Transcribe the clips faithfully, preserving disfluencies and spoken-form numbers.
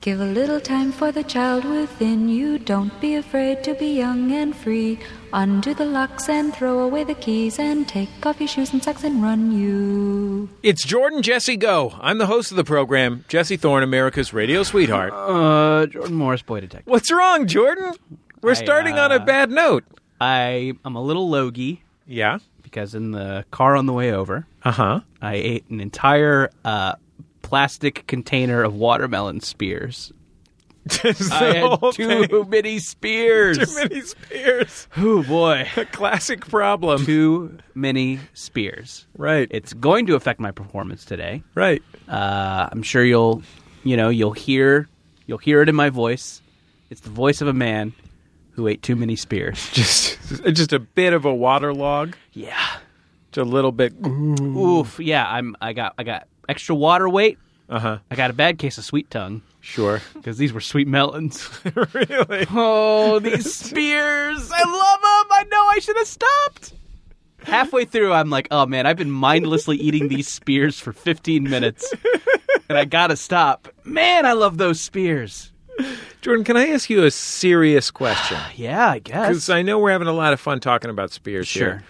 Give a little time for the child within you. Don't be afraid to be young and free. Undo the locks and throw away the keys and take off your shoes and socks and run you. It's Jordan Jesse Go. I'm the host of the program, Jesse Thorne, America's radio sweetheart. Uh, Jordan Morris, boy detective. What's wrong, Jordan? We're I, starting uh, on a bad note. I am a little logy Yeah? because in the car on the way over, Uh-huh. I ate an entire uh, plastic container of watermelon spears. I had too thing. many spears. Too many spears. Oh, boy. A classic problem. Too many spears. Right. It's going to affect my performance today. Right. Uh, I'm sure you'll, you know, you'll hear, you'll hear it in my voice. It's the voice of a man who ate too many spears. Just just a bit of a waterlog. Yeah. Just a little bit. Oof. Yeah. I'm. I got. I got extra water weight. Uh-huh. I got a bad case of sweet tongue Sure. because these were sweet melons. Really? Oh, these spears! I love them. I know I should have stopped. Halfway through, I'm like, oh man, I've been mindlessly eating these spears for fifteen minutes, and I gotta stop. Man, I love those spears. Jordan, can I ask you a serious question? Yeah, I guess. Because I know we're having a lot of fun talking about spears Sure. here.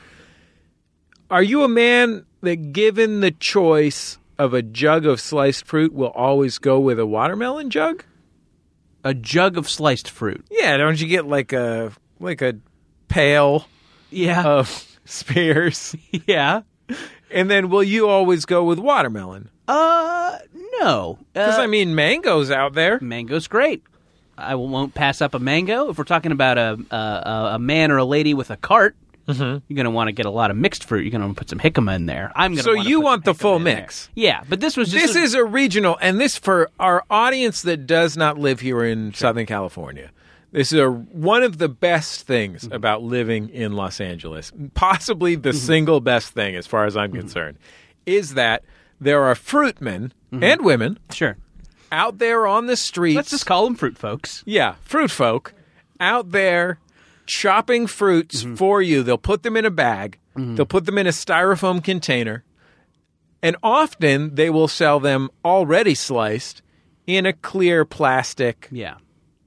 Are you a man that, given the choice of a jug of sliced fruit, will always go with a watermelon jug? A jug of sliced fruit. Yeah, don't you get like a like a pail Yeah. of spears? yeah. And then will you always go with watermelon? Uh, no. Because, Uh, I mean, mango's out there. Mango's great. I won't pass up a mango. If we're talking about a a, a man or a lady with a cart, Mm-hmm. you're going to want to get a lot of mixed fruit. You're going to put some jicama in there. I'm going to. So you want the full mix? Yeah, but this was just This a, is a regional, and this for our audience that does not live here in Southern California. This is a, one of the best things Mm-hmm. about living in Los Angeles, possibly the Mm-hmm. single best thing as far as I'm concerned, is that there are fruitmen and women sure. out there on the streets. Let's just call them fruit folks. Yeah, fruit folk out there chopping fruits Mm-hmm. for you. They'll put them in a bag. They'll put them in a styrofoam container. And often they will sell them already sliced in a clear plastic Yeah.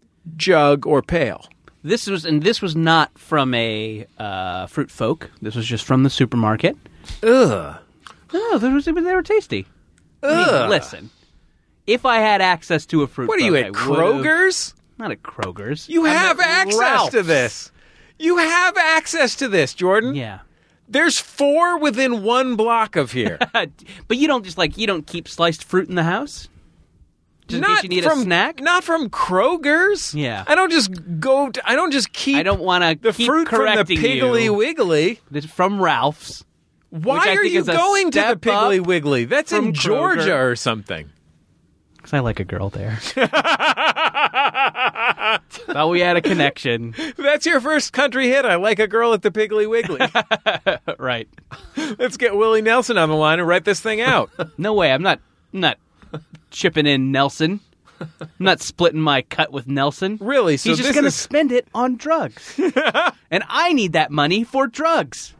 jug or pail. This was and this was not from a uh, fruit folk. This was just from the supermarket. Ugh. Oh, they were, they were tasty. I mean, Ugh. listen, if I had access to a fruit What are folk, you I at would've- Kroger's? Not at Kroger's. You I'm have at access Ralph's. to this. You have access to this, Jordan. Yeah. There's four within one block of here. But you don't just like you don't keep sliced fruit in the house? Just in case you need from, a snack? Not from Kroger's. Yeah. I don't just go. To, I don't just keep. I don't want to the keep fruit from the correcting Piggly you. Wiggly. It's from Ralph's. Why Which I are think you is a going to the step Piggly up Wiggly? That's in from Georgia Kroger. or something. Because I like a girl there. Thought we had a connection. That's your first country hit. I like a girl at the Piggly Wiggly. Right. Let's get Willie Nelson on the line and write this thing out. No way. I'm not I'm not chipping in Nelson. I'm not splitting my cut with Nelson. Really? So He's just this going to is- spend it on drugs. And I need that money for drugs.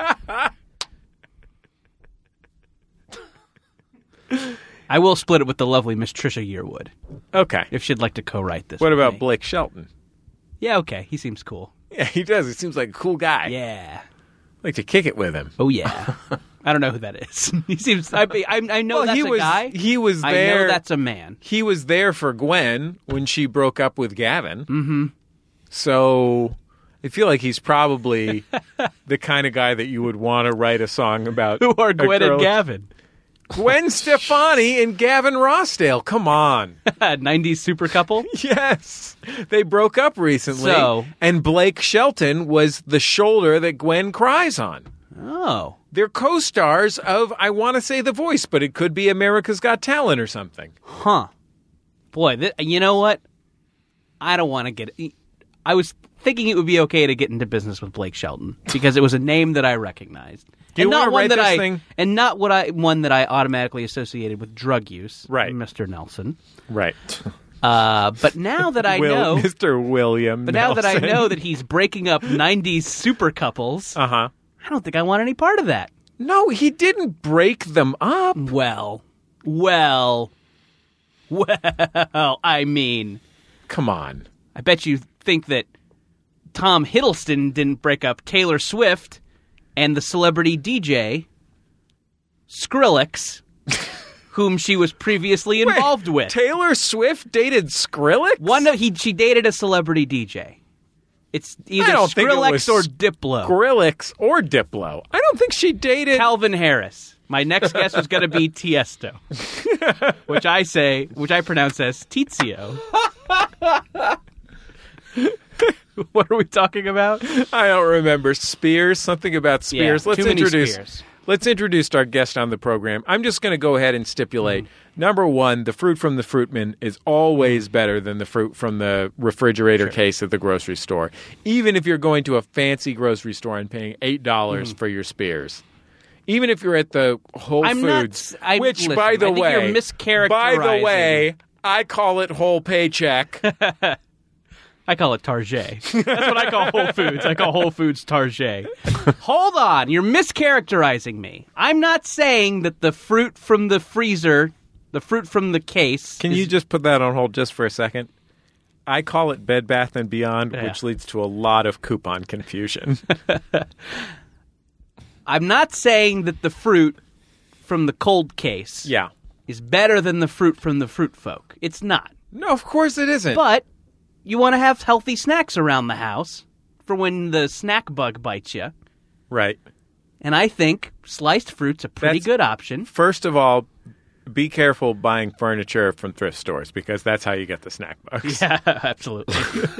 I will split it with the lovely Miss Trisha Yearwood, Okay. if she'd like to co-write this. What with about me. Blake Shelton? Yeah, okay. He seems cool. Yeah, he does. He seems like a cool guy. Yeah. I'd like to kick it with him. Oh, yeah. I don't know who that is. He seems... I, I, I know Well, that's he a was- guy. he was I there- know that's a man. He was there for Gwen when she broke up with Gavin. Mm-hmm. So I feel like he's probably the kind of guy that you would want to write a song about. Who are a Gwen girl- and Gavin? Gwen Stefani and Gavin Rossdale. Come on. nineties super couple? Yes. They broke up recently. So- and Blake Shelton was the shoulder that Gwen cries on. Oh. They're co-stars of, I want to say The Voice, but it could be America's Got Talent or something. Huh. Boy, th- you know what? I don't want to get... I was thinking it would be okay to get into business with Blake Shelton because it was a name that I recognized. Do you and not wanna one write that this I, thing? And not what I one that I automatically associated with drug use, Right. Mister Nelson. Right. Uh, but now that I Will, know... Mister William But now that I Nelson. know that he's breaking up nineties super couples, Uh-huh. I don't think I want any part of that. No, he didn't break them up. Well, well, Well, I mean, Come on. I bet you think that Tom Hiddleston didn't break up Taylor Swift and the celebrity D J Skrillex, whom she was previously involved Wait, with. Taylor Swift dated Skrillex? One of he she dated a celebrity D J. It's either I don't think it Skrillex was or Diplo. Skrillex or Diplo. I don't think she dated... Calvin Harris. My next guess was going to be Tiesto, which I say, which I pronounce as Tizio. What are we talking about? I don't remember. Spears? Something about Spears. Yeah, let's too many introduce Spears. Let's introduce our guest on the program. I'm just going to go ahead and stipulate. Mm. Number one, the fruit from the Fruitman is always better than the fruit from the refrigerator sure. case at the grocery store. Even if you're going to a fancy grocery store and paying eight dollars mm. for your Spears. Even if you're at the Whole I'm Foods, not, I, which, listen, by the I think way, you're mischaracterizing. by the way, I call it whole paycheck. I call it Target. That's what I call Whole Foods. I call Whole Foods Target. Hold on. You're mischaracterizing me. I'm not saying that the fruit from the freezer, the fruit from the case... Can is... you just put that on hold just for a second? I call it Bed Bath and Beyond, yeah. which leads to a lot of coupon confusion. I'm not saying that the fruit from the cold case yeah. is better than the fruit from the fruit folk. It's not. No, of course it isn't. But you want to have healthy snacks around the house for when the snack bug bites you. Right. And I think sliced fruit's a pretty that's, good option. First of all, be careful buying furniture from thrift stores because that's how you get the snack bugs. Yeah, absolutely.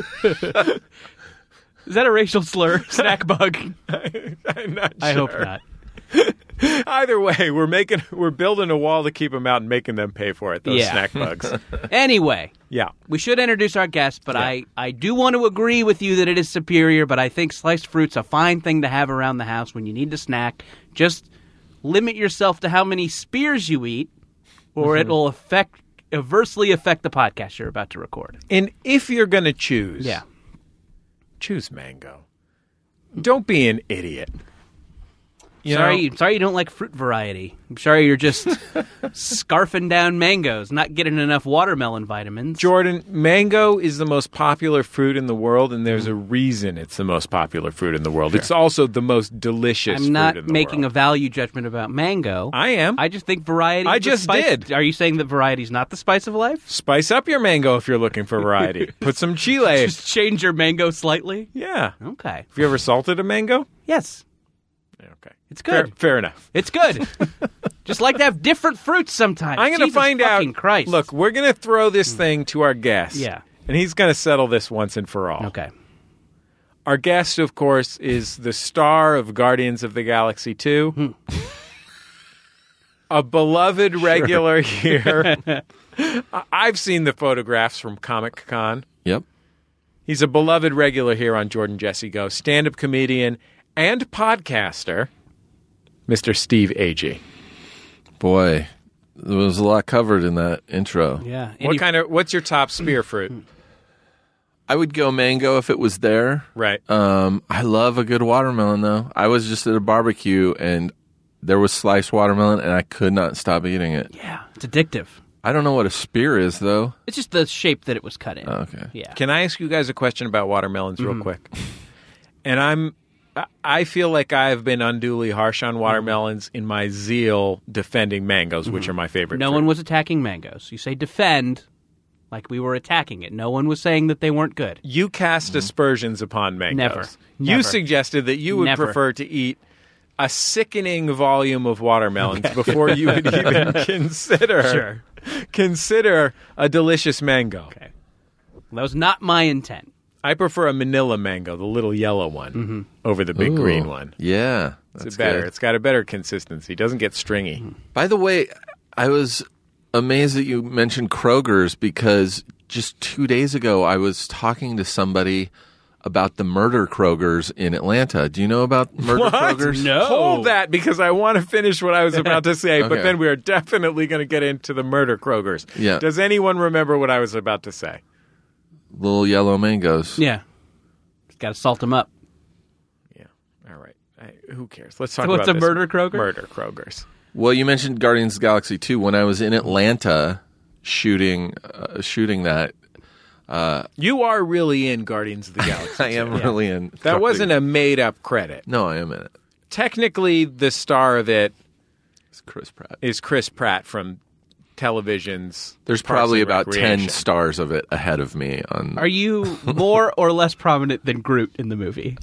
Is that a racial slur? Snack bug? I, I'm not sure. I hope not. Either way, we're making we're building a wall to keep them out and making them pay for it, those yeah. snack bugs. Anyway. Yeah. We should introduce our guest, but yeah. I, I do want to agree with you that it is superior, but I think sliced fruit's a fine thing to have around the house when you need to snack. Just limit yourself to how many Spears you eat, or mm-hmm. it will affect adversely affect the podcast you're about to record. And if you're going to choose... Yeah. Choose mango. Don't be an idiot. You sorry, know? sorry you don't like fruit variety. I'm sorry you're just scarfing down mangoes, not getting enough watermelon vitamins. Jordan, mango is the most popular fruit in the world, and there's a reason it's the most popular fruit in the world. Sure. It's also the most delicious I'm fruit not in the making world. a value judgment about mango. I am. I just think variety... I just spice. did. Are you saying that variety is not the spice of life? Spice up your mango if you're looking for variety. Put some chile. Just change your mango slightly? Yeah. Okay. Have you ever salted a mango? Yes. Okay. It's good. Fair, fair enough. It's good. Just like to have different fruits sometimes. I'm going to find out. Christ. Look, we're going to throw this thing to our guest. Yeah. And he's going to settle this once and for all. Okay. Our guest, of course, is the star of Guardians of the Galaxy two. Hmm. A beloved regular here. I've seen the photographs from Comic-Con. Yep. He's a beloved regular here on Jordan Jesse Go, stand-up comedian and podcaster, Mister Steve Agee. Boy, there was a lot covered in that intro. Yeah. What Any... kind of? What's your top spear fruit? I would go mango if it was there. Right. Um, I love a good watermelon, though. I was just at a barbecue, and there was sliced watermelon, and I could not stop eating it. Yeah, it's addictive. I don't know what a spear is, though. It's just the shape that it was cut in. Oh, okay. Yeah. Can I ask you guys a question about watermelons real mm-hmm. quick? And I'm, I feel like I've been unduly harsh on watermelons mm-hmm. in my zeal defending mangoes, mm-hmm. which are my favorite. No fruit. one was attacking mangoes. You say defend, like we were attacking it. No one was saying that they weren't good. You cast mm-hmm. aspersions upon mangoes. Never. You Never. suggested that you would Never. prefer to eat a sickening volume of watermelons okay. before you would even consider sure. consider a delicious mango. Okay. That was not my intent. I prefer a manila mango, the little yellow one, mm-hmm. over the big Ooh, green one. Yeah. It's that's better. Good. It's got a better consistency. It doesn't get stringy. Mm-hmm. By the way, I was amazed that you mentioned Kroger's because just two days ago I was talking to somebody about the murder Krogers in Atlanta. Do you know about murder what? Krogers? No. Hold that because I want to finish what I was about to say, okay. but then we are definitely going to get into the murder Krogers. Yeah. Does anyone remember what I was about to say? Little yellow mangoes. Yeah. Got to salt them up. Yeah. All right. I, who cares? Let's talk so about what's a this. murder Kroger? Murder Krogers. Well, you mentioned Guardians of the Galaxy two. When I was in Atlanta shooting uh, shooting that. You are really in Guardians of the Galaxy. I am too. really in. That wasn't a made-up credit. No, I am in it. Technically, the star of it It's Chris Pratt. is Chris Pratt from television's There's Parks probably and about Recreation. ten stars of it ahead of me. On Are you more or less prominent than Groot in the movie?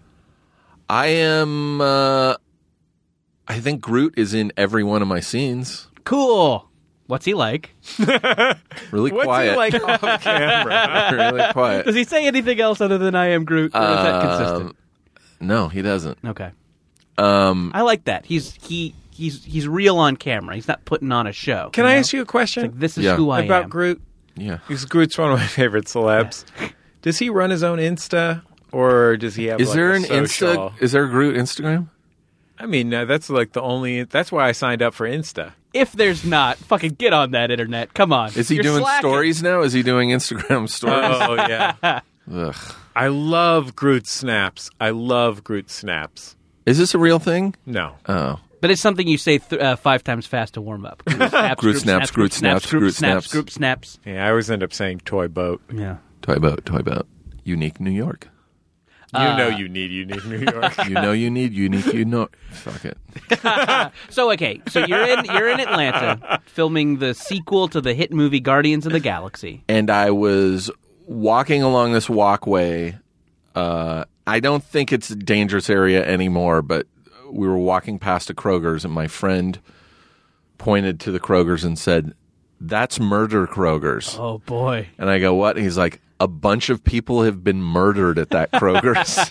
I am. Uh, I think Groot is in every one of my scenes. Cool. What's he like? Really What's quiet. he like off camera? really quiet. Does he say anything else other than I am Groot? Or is that consistent? Um, no, he doesn't. Okay. Um, I like that. He's he he's he's real on camera. He's not putting on a show. Can you I know? ask you a question Like, this is Yeah. who I about am. Groot? yeah. Because Groot's one of my favorite celebs. Does he run his own Insta, or does he have? Is like, there a an social? Insta? Is there a Groot Instagram? I mean, uh, that's like the only. That's why I signed up for Insta. If there's not, fucking get on that internet. Come on. Is he You're doing slacking. stories now? Is he doing Instagram stories? Oh yeah, Ugh. I love Groot snaps. I love Groot snaps. Is this a real thing? No, Oh, But it's something you say th- uh, five times fast to warm up. Groot snaps, Groot snaps, Groot snaps, Groot Groot snaps, snaps. Groot snaps. yeah, I always end up saying toy boat. Yeah. toy boat, toy boat. Unique New York. You Uh, know, you need unique New York. You know you need unique. You know. Fuck it. So okay, so you're in you're in Atlanta filming the sequel to the hit movie Guardians of the Galaxy. And I was walking along this walkway. Uh, I don't think it's a dangerous area anymore, but we were walking past a Kroger's, and my friend pointed to the Kroger's and said, "That's Murder Kroger's." Oh boy. And I go, "What?" And he's like, "A bunch of people have been murdered at that Kroger's."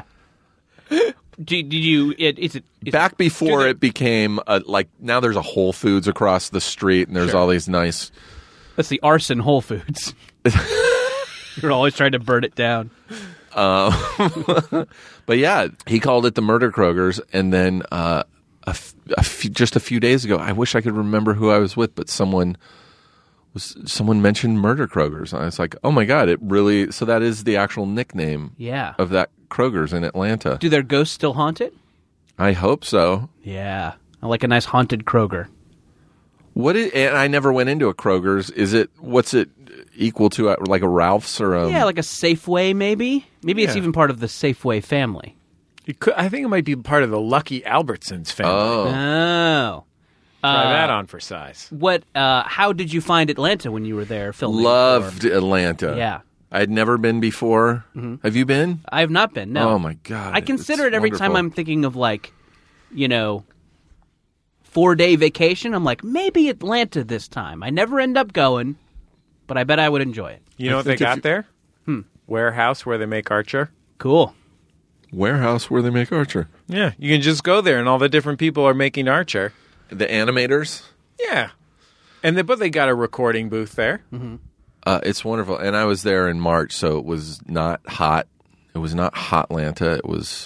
Did, did you? It, is it is Back before do they- it became a, like now there's a Whole Foods across the street, and there's all these nice. That's the arson Whole Foods. You're always trying to burn it down. But yeah, he called it the Murder Kroger's, and then uh, a f- a few, just a few days ago, I wish I could remember who I was with, but someone was someone mentioned Murder Kroger's, and I was like, oh my god, it really. So that is the actual nickname Yeah. of that Kroger's in Atlanta. Do their ghosts still haunt it? I hope so. Yeah. I like a nice haunted Kroger. What is, and I never went into a Kroger's. Is it what's it equal to? uh, Like a Ralph's or a Yeah, like a Safeway, maybe. Maybe it's Yeah. even part of the Safeway family. It could, I think it might be part of the Lucky Albertsons family. oh. Oh. Try that on for size. What? Uh, how did you find Atlanta when you were there filming? Loved or- Atlanta. Yeah. I'd never been before. Have you been? I have not been. No. Oh my god! I consider it's it every time wonderful. I'm thinking of like, you know, four day vacation. I'm like, maybe Atlanta this time. I never end up going, but I bet I would enjoy it. You know what they think if got you- there? Hmm. Warehouse where they make Archer. Cool. warehouse where they make Archer. Yeah, you can just go there, and all the different people are making Archer. The animators. Yeah, and they, but they got a recording booth there. Uh, it's wonderful, and I was there in March, so it was not hot. It was not hot Atlanta. It was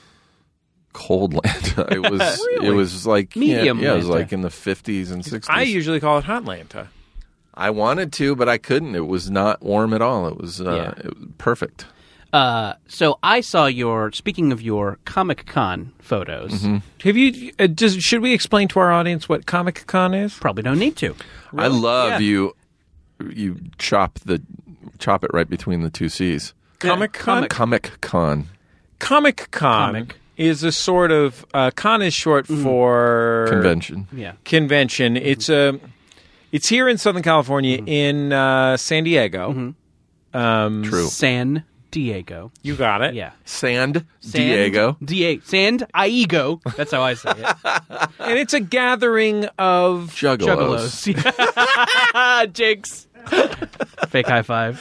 cold Atlanta. It was. Really? It was like Medium Yeah, yeah, it was Atlanta. like in the fifties and sixties. I usually call it Hotlanta. I wanted to, but I couldn't. It was not warm at all. It was, uh, Yeah. it was perfect. Uh, so I saw your. Speaking of your Comic Con photos, Have you? Uh, does, should we explain to our audience what Comic Con is? probably don't need to. I love Yeah. you. You chop the chop it right between the two C's. Comic Con. Comic Con. Comic Con Comic. is a sort of uh, con is short for Convention. Yeah. Convention. It's a. It's here in Southern California, in uh, San Diego. Um, True. San Diego. You got it. Yeah. Sand San Diego. Diego. Sand Diego. That's how I say it. And it's a gathering of Juggalos. Juggalos. Jinx. Fake high five.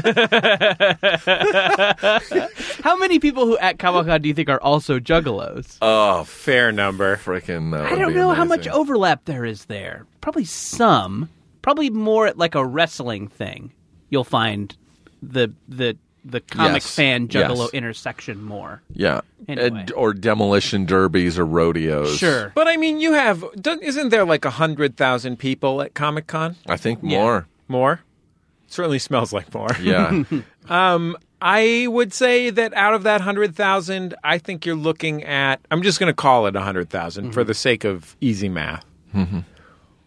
How many people who at Comic Con do you think are also juggalos? Oh, fair number. freaking! That I would don't be know how much amazing. overlap there is there. Probably some. Probably more at like a wrestling thing. You'll find the the the comic Yes. fan juggalo Yes. intersection more. Yeah, Anyway. Ed- or demolition derbies or rodeos. Sure. But I mean, you have. don't- Isn't there like a hundred thousand people at Comic Con? I think Yeah. more. More. Certainly smells like more. Yeah, I would say that out of that hundred thousand, I think you're looking at. I'm just going to call it a hundred thousand for the sake of easy math.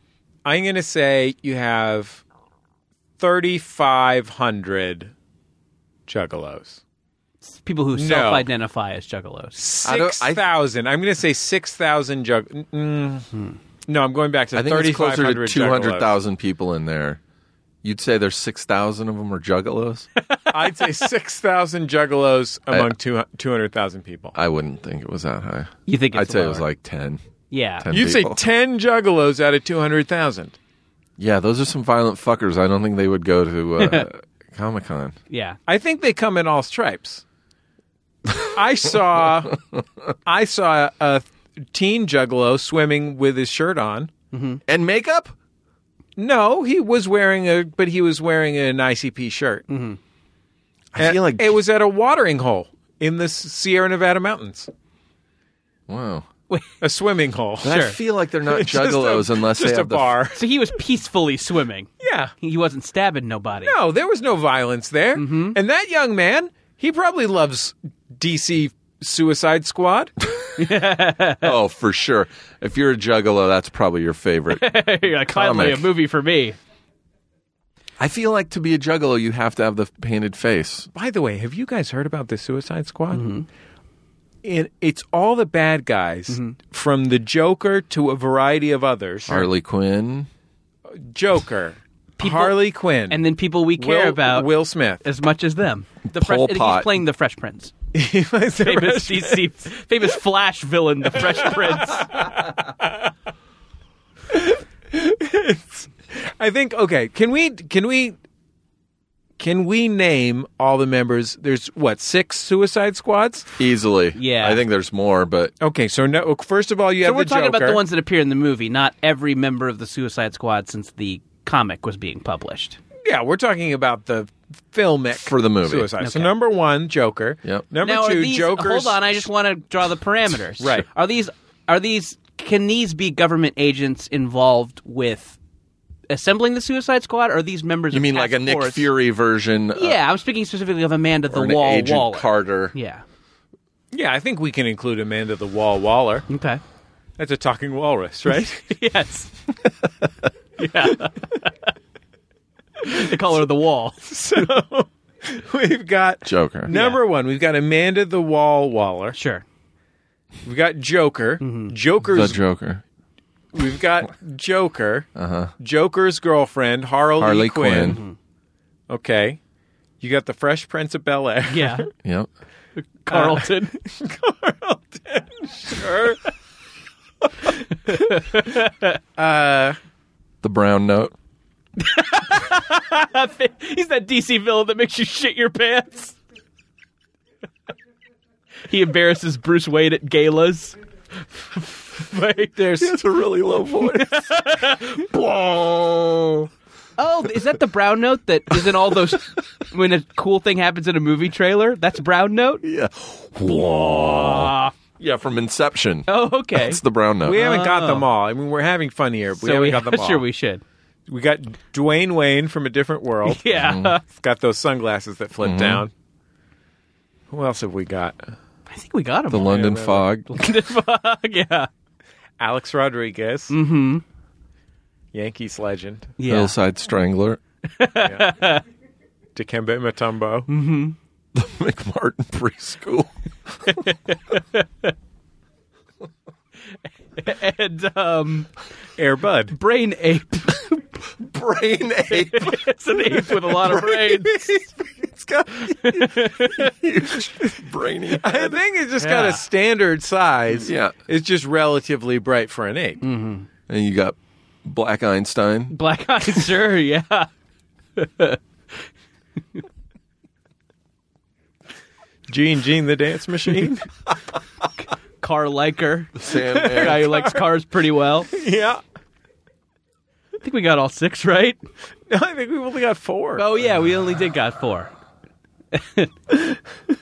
I'm going to say you have thirty-five hundred juggalos. People who No. self-identify as juggalos. I don't- I- six thousand. I'm going to say six thousand jug... Mm, No, I'm going back to I think it's thirty-five closer hundred to two hundred thousand people in there. You'd say there's six thousand of them are juggalos? I'd say six thousand juggalos among I- two hundred thousand people. I wouldn't think it was that high. You think it's I'd say it lower. was like ten. Yeah. ten You'd people. say ten juggalos out of two hundred thousand. Yeah, those are some violent fuckers. I don't think they would go to uh, Comic-Con. Yeah. I think they come in all stripes. I saw I saw a teen juggalo swimming with his shirt on. And makeup? No, he was wearing a but he was wearing an I C P shirt. Mm-hmm. I feel like... It was at a watering hole in the Sierra Nevada mountains. Wow. A swimming hole. But I feel like they're not Just a- juggalos unless just they a have the... bar. So he was peacefully swimming. Yeah. He wasn't stabbing nobody. No, there was no violence there. Mm-hmm. And that young man, he probably loves D C Suicide Squad. Oh, for sure. If you're a juggalo, that's probably your favorite. You're like, finally, a Comic. movie for me. I feel like to be a juggalo, you have to have the painted face. By the way, have you guys heard about the Suicide Squad? Mm-hmm. It, it's all the bad guys, Mm-hmm. from the Joker to a variety of others. Harley Quinn. Joker, People- Harley Quinn, And then people we care Will, about Will Smith. as much as them. The Fresh, Pol he's Pot. playing the Fresh Prince. He was the Famous rest- D C, famous Flash villain, the Fresh Prince. I think. Okay, can we? Can we? Can we name all the members? There's what, six Suicide Squads? Easily. Yeah. I think there's more, but Okay, so no, first of all, you So have we're the talking Joker. about the ones that appear in the movie, not every member of the Suicide Squad since the comic was being published. Yeah, we're talking about the filmic For the movie. Suicide. So Okay. number one, Joker. Yep. Number now, two, are these, Joker's. Hold on, I just want to draw the parameters. Right. Are these? Are these? Can these be government agents involved with assembling the Suicide Squad? Or are these members? you of mean like a task Nick force? Fury version? uh, Yeah, I'm speaking specifically of Amanda the or an Wall Agent Waller. Carter. Yeah. Yeah, I think we can include Amanda the Wall Waller. Okay. That's a talking walrus, right? Yes. Yeah. They call her the Wall. So we've got Joker. number one. We've got Amanda the Wall Waller. Sure. We've got Joker. Mm-hmm. The Joker's. Joker. We've got Joker. Uh-huh. Joker's girlfriend, Harley, Harley Quinn. Quinn. Okay. You got the Fresh Prince of Bel Air. Yeah. Yep. Carlton. Carlton. Sure. uh, The Brown Note. He's that D C villain that makes you shit your pants. He embarrasses Bruce Wayne at galas. Like, there's a really low voice. oh, is that the brown note that is in all those when a cool thing happens in a movie trailer? That's brown note. Yeah. Ah. Yeah, from Inception. Oh, okay. That's the Brown Note. we haven't got Oh. them all. I mean, we're having fun here. But we so haven't we, got them all. sure we should. We got Dwayne Wayne from A Different World. Yeah, He's got those sunglasses that flip down. Who else have we got? I think we got him. The London Fog. yeah, Alex Rodriguez. mm-hmm. Yankees legend. Yeah. Hillside Strangler. Dikembe Mutombo. Mm-hmm. The McMartin Preschool. And um, Air Bud. brain ape. Brain Ape. It's an ape with a lot of brains. It's got huge brainy I head. think it's just got Yeah. a standard size. Yeah. It's just relatively bright for an ape. Mm. And you got Black Einstein. Black eyes, sure, yeah. Gene Gene the Dance Machine. Car liker. Sandman. Guy who likes cars pretty well. Yeah. I think we got all six, right? No, I think we've only got four. Oh, yeah, we only did got four. the,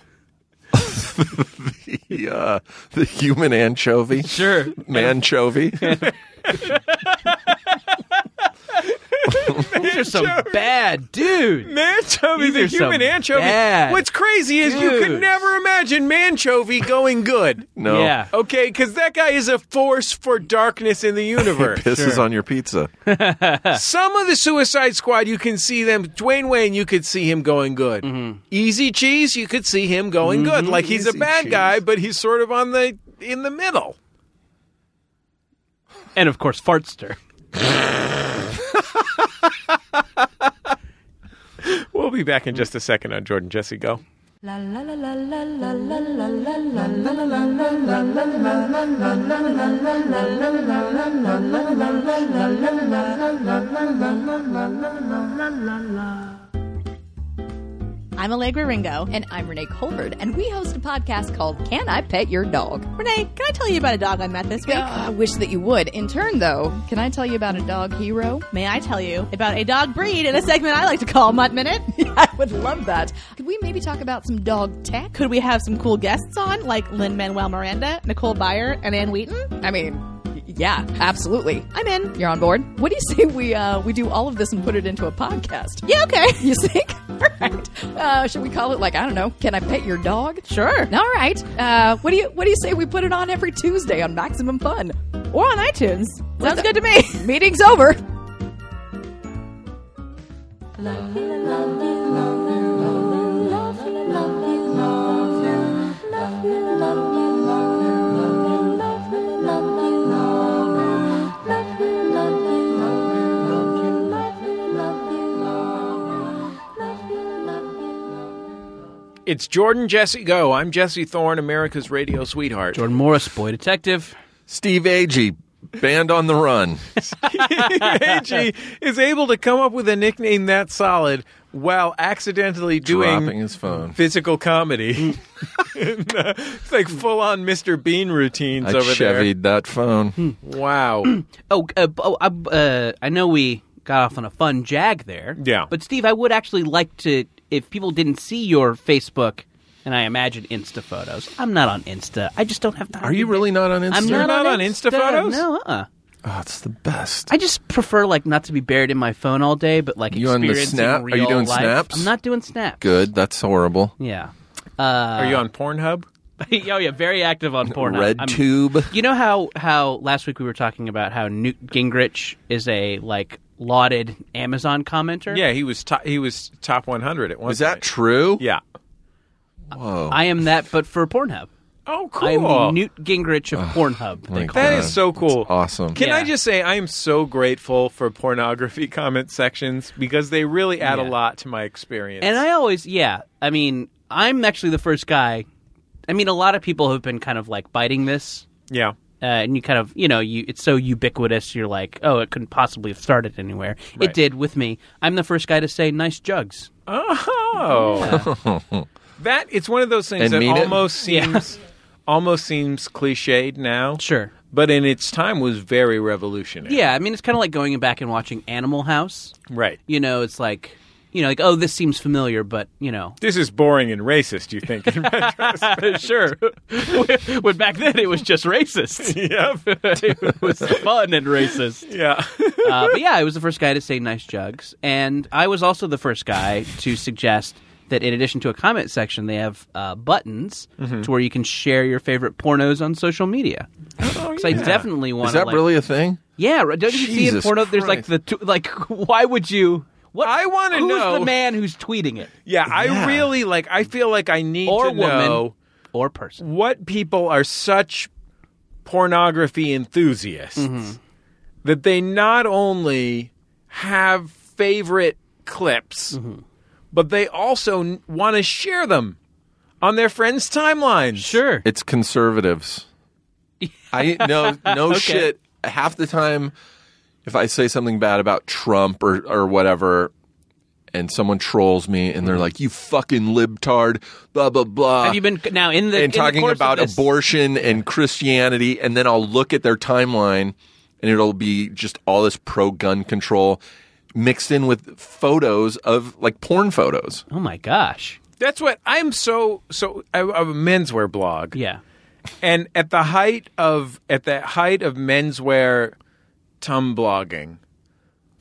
uh, the human anchovy. Sure. Manchovy. These are some bad dudes. Manchovy, These the are human some anchovy. bad What's crazy is you could dudes. never imagine Manchovy going good. No. Yeah. Okay, because that guy is a force for darkness in the universe. Pisses on your pizza. Some of the Suicide Squad, you can see them. Dwayne Wayne, you could see him going good. Mm-hmm. Easy Cheese, you could see him going good. Like he's a Easy bad Cheese. guy, but he's sort of on the in the middle. And, of course, Fartster. We'll be back in just a second on Jordan Jesse Go. La la la la la la la la la la la I'm Allegra Ringo. And I'm Renee Colbert, and we host a podcast called Can I Pet Your Dog? Renee, can I tell you about a dog I met this week? Uh, I wish that you would. In turn, though, can I tell you about a dog hero? May I tell you about a dog breed in a segment I like to call Mutt Minute? I would love that. Could we maybe talk about some dog tech? Could we have some cool guests on, like Lin-Manuel Miranda, Nicole Byer, and Ann Wheaton? I mean, y- yeah, absolutely. I'm in. You're on board? What do you say we uh, we do all of this and put it into a podcast? Yeah, okay. You think? All right. Uh, should we call it, like, I don't know, Can I Pet Your Dog? Sure. All right. Uh, what do you what do you say we put it on every Tuesday on Maximum Fun? Or on iTunes. Sounds the- good to me. Meeting's over. It's Jordan Jesse Go. I'm Jesse Thorne, America's radio sweetheart. Jordan Morris, boy detective. Steve Agee, band on the run. A G is able to come up with a nickname that solid while accidentally doing Dropping his phone. physical comedy. And, uh, it's like full-on Mister Bean routines I over chevied that phone. there. Wow. Oh, uh, oh uh, uh, I know we got off on a fun jag there. Yeah. But, Steve, I would actually like to, if people didn't see your Facebook, and I imagine Insta photos. I'm not on Insta. I just don't have time. Are you really not on Instagram? I'm You're not, not on Insta photos? No, uh-uh. Oh, it's the best. I just prefer, like, not to be buried in my phone all day, but, like, You on the experiencing Snap? Are real you doing life. snaps? I'm not doing snaps. Good. That's horrible. Yeah. Are Uh, you on Pornhub? oh, yeah, very active on Pornhub. Red I'm- tube. You know how, how last week we were talking about how Newt Gingrich is a, like, lauded Amazon commenter? Yeah, he was top, he was top one hundred at one Is that point. true? Yeah. Whoa. I am that, but for Pornhub. Oh, cool. I am Newt Gingrich of Pornhub. They my call That it. is so cool. That's awesome. Can I Yeah. just say I am so grateful for pornography comment sections because they really add Yeah. a lot to my experience. And I always, yeah, I mean, I'm actually the first guy. I mean, a lot of people have been kind of like biting this, yeah. uh, and you kind of, you know, you it's so ubiquitous. You're like, oh, it couldn't possibly have started anywhere. Right. It did with me. I'm the first guy to say nice jugs. Oh. That it's one of those things And that mean it? almost Yeah. seems almost seems cliched now. Sure. But in its time was very revolutionary. Yeah, I mean, it's kind of like going back and watching Animal House. Right. You know, it's like, you know, like, oh, this seems familiar, but, you know. This is boring and racist, you think? in retrospect. Sure. When back then it was just racist. Yep. It was fun and racist. Yeah. Uh, but yeah, I was the first guy to say nice jugs. And I was also the first guy to suggest that in addition to a comment section, they have uh, buttons to where you can share your favorite pornos on social media. Oh, So I definitely want Is to, that like, really a thing? Yeah, right. Don't you see in Jesus porno? There's like the Christ. t- like, why would you? What I wanna who's know- the man who's tweeting it, Yeah, I Yeah. really like I feel like I need or to woman, know or person? what people are such pornography enthusiasts Mm-hmm. that they not only have favorite clips, Mm-hmm. but they also want to share them on their friends' timelines. Sure. It's conservatives. I no no Okay. shit. Half the time, if I say something bad about Trump or or whatever, and someone trolls me and they're like, "You fucking libtard," blah blah blah. Have you been now in the and in talking the course about of this, abortion and Christianity, and then I'll look at their timeline, and it'll be just all this pro-gun control mixed in with photos of like porn photos. Oh my gosh! That's what I'm so so. I have a menswear blog, Yeah. and at the height of at the height of menswear tum blogging,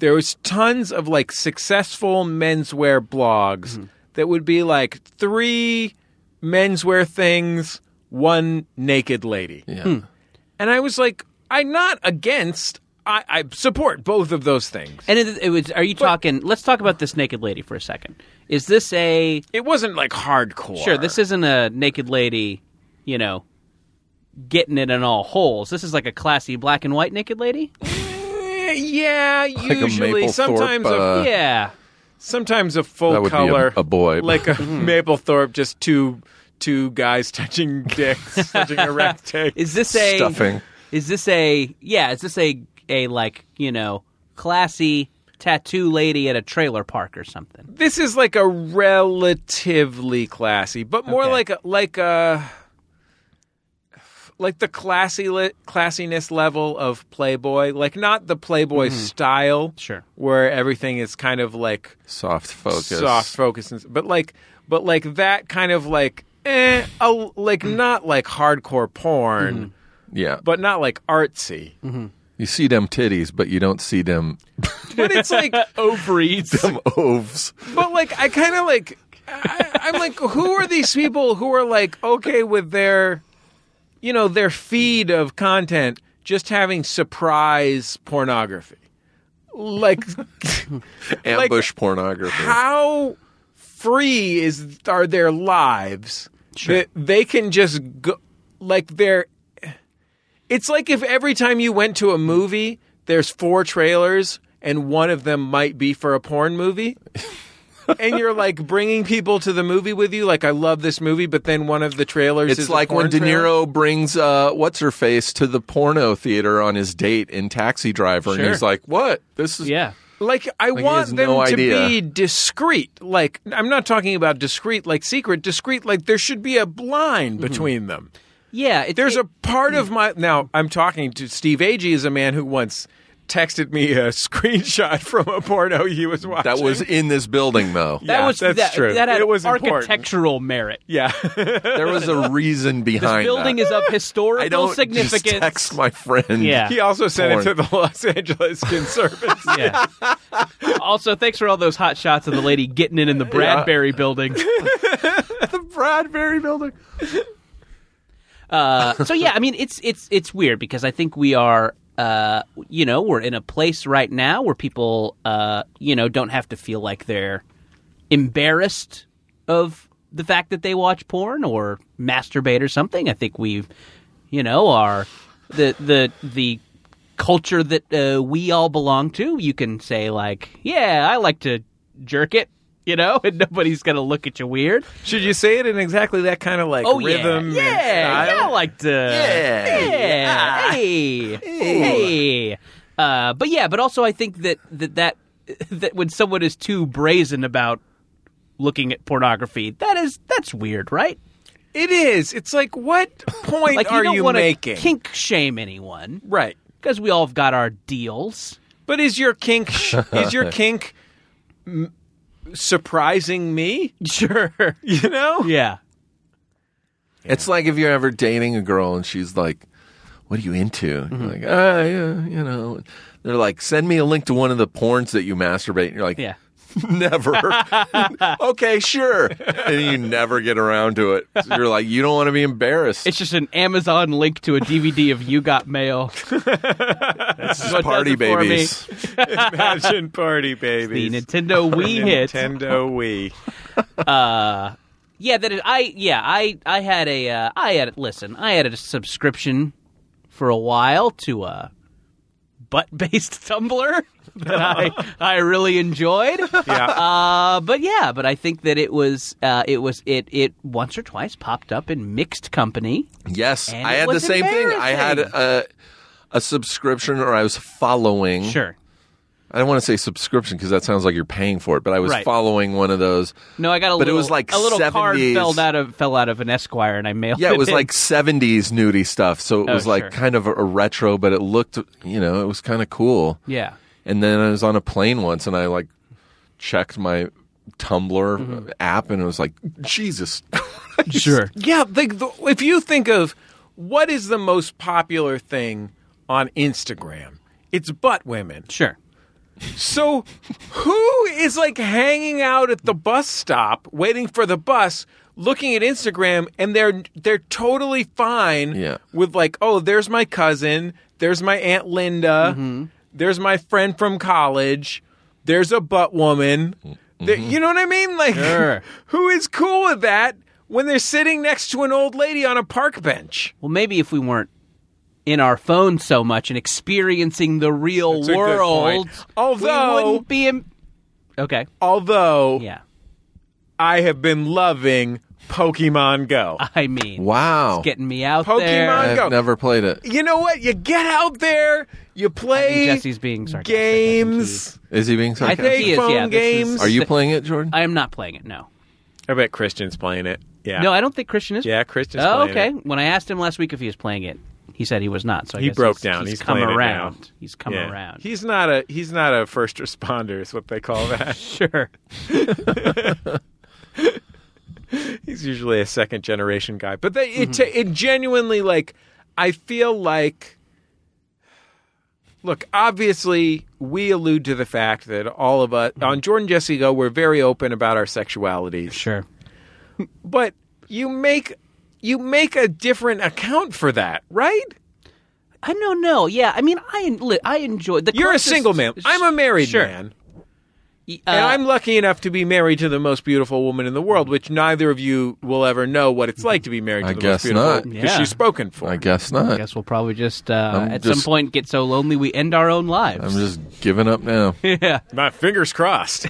there was tons of like successful menswear blogs Mm-hmm. that would be like three menswear things, one naked lady. Yeah. Hmm. And I was like, I'm not against, I, I support both of those things. And it, it was. Are you talking? Let's talk about this naked lady for a second. Is this a? It wasn't like hardcore. Sure, this isn't a naked lady, you know, getting it in all holes. This is like a classy black and white naked lady. Eh, yeah, a usually. Mapplethorpe, Sometimes a, uh, Yeah. sometimes a full That would be a- color. a boy. Like a Mapplethorpe, just two two guys touching dicks, touching erect dicks. Is this a Stuffing. Is this a? Yeah. Is this a a like you know classy tattoo lady at a trailer park or something? This is like a relatively classy, but more Okay. like a like a like the classy li- classiness level of Playboy, like not the Playboy style, Sure. where everything is kind of like Soft focus. soft focus, and, but like but like that kind of like eh, a, like not like hardcore porn, Yeah. but not like artsy. You see them titties, but you don't see them, But it's like Ovaries. them oves. But like, I kind of like, I, I'm like, who are these people who are like okay with their, you know, their feed of content just having surprise pornography? Like, Ambush pornography. how free is are their lives that they can just go, like they're. It's like if every time you went to a movie, there's four trailers and one of them might be for a porn movie. And you're like bringing people to the movie with you. Like, I love this movie, but then one of the trailers It's is like a porn when De trailer. Niro brings uh, what's her face to the porno theater on his date in Taxi Driver, and Sure. he's like, "What? This is Yeah. Like, I Like, he want has them no to idea. be discreet. Like, I'm not talking about discreet, like secret, discreet. Like, there should be a line between them. Yeah. It, There's it- a part of my now. I'm talking to Steve Agee, is a man who once texted me a screenshot from a porno he was watching. that was in this building though." that yeah, was that's that, true. That had It was important. architectural merit. yeah. There was a reason This behind building that. is of historical I don't significance. just text my friend. Yeah. He also sent Porn. it to the Los Angeles Conservancy. Yeah. Also, thanks for all those hot shots of the lady getting it in the Bradbury building. the Bradbury building. Uh, so yeah, I mean, it's it's it's weird because I think we are, uh, you know, we're in a place right now where people, uh, you know, don't have to feel like they're embarrassed of the fact that they watch porn or masturbate or something. I think we've, you know, our the the the culture that uh, we all belong to. You can say like, yeah, I like to jerk it. You know, and nobody's gonna look at you weird. Should you say it in exactly that kind of like Oh rhythm? yeah, and yeah, style? yeah. I like to, yeah, hey, hey. Uh, but yeah, but also I think that that that that when someone is too brazen about looking at pornography, that is that's weird, right? It is. It's like, what point Like are you don't you want to making? kink shame anyone, Right. because we all have got our deals. But is your kink sh- is your kink m- surprising me? Sure, You know? yeah. It's like if you're ever dating a girl and she's like, "What are you into?" And Mm-hmm. you're like, "Ah, yeah, you know." They're like, "Send me a link to one of the porns that you masturbate." And you're like, Yeah. "Never." Okay, sure. And you never get around to it. So you're like, you don't want to be embarrassed. It's just an Amazon link to a D V D of You Got Mail. It's what party does it for me. babies. Imagine party The babies. Nintendo Wii hit. Nintendo Wii. Uh, yeah, that is, I yeah I I had a uh, I had listen I had a subscription for a while to a butt based Tumblr that I I really enjoyed. Yeah. Uh, but yeah, but I think that it was uh, it was it it once or twice popped up in mixed company. Yes, And I it had the was same thing. I had embarrassing. a, a subscription, or I was following. Sure. I don't want to say subscription because that sounds like you're paying for it, but I was Right. following one of those. No, I got a But it little, was like a little card seventies. fell out of fell out of an Esquire and I mailed Yeah, it was in. like seventies nudie stuff. So it Oh, was like sure. kind of a, a retro, but it looked, you know, it was kind of cool. yeah. And then I was on a plane once and I like checked my Tumblr Mm-hmm. app and it was like, Jesus Christ. Sure. Yeah, the, the, if you think of what is the most popular thing on Instagram, it's butt women. Sure. So who is like hanging out at the bus stop waiting for the bus, looking at Instagram, and they're they're totally fine Yeah. with like, oh, there's my cousin, there's my Aunt Linda, Mm-hmm. there's my friend from college, there's a butt woman. There- you know what I mean? Like, Sure. who is cool with that when they're sitting next to an old lady on a park bench? Well, maybe if we weren't in our phones so much and experiencing the real That's a good world, point. Although- we wouldn't be in... Okay. Although Yeah. I have been loving Pokemon Go. I mean, Wow. it's getting me out Pokemon there. Go. I've never played it. You know what? You get out there, you I play think Jesse's being sarcastic. games. Is he being I sarcastic? think he is, phone yeah. This is- games. Are you playing it, Jordan? I am not playing it, no. I bet Christian's playing it. Yeah. No, I don't think Christian is. Yeah, Christian's Oh, playing okay. it. When I asked him last week if he was playing it, he said he was not. So I He guess broke he's, down. He's, He's come playing it around. now. He's come Yeah. around. He's not a he's not a first responder, is what they call that. Sure. He's usually a second generation guy. But they, it Mm-hmm. it genuinely, like, I feel like, look, obviously we allude to the fact that all of us on Jordan Jesse Go, we're very open about our sexualities. Sure. But you make you make a different account for that, right? I don't know. Yeah, I mean, I li- I enjoy the. You're a closest- single man. I'm a married Sure. man. Uh, And I'm lucky enough to be married to the most beautiful woman in the world, which neither of you will ever know what it's like to be married to I the guess most beautiful not. because Yeah. she's spoken for. I guess I not. guess we'll probably just uh, I'm at just- some point get so lonely we end our own lives. I'm just giving up now. yeah. My fingers crossed.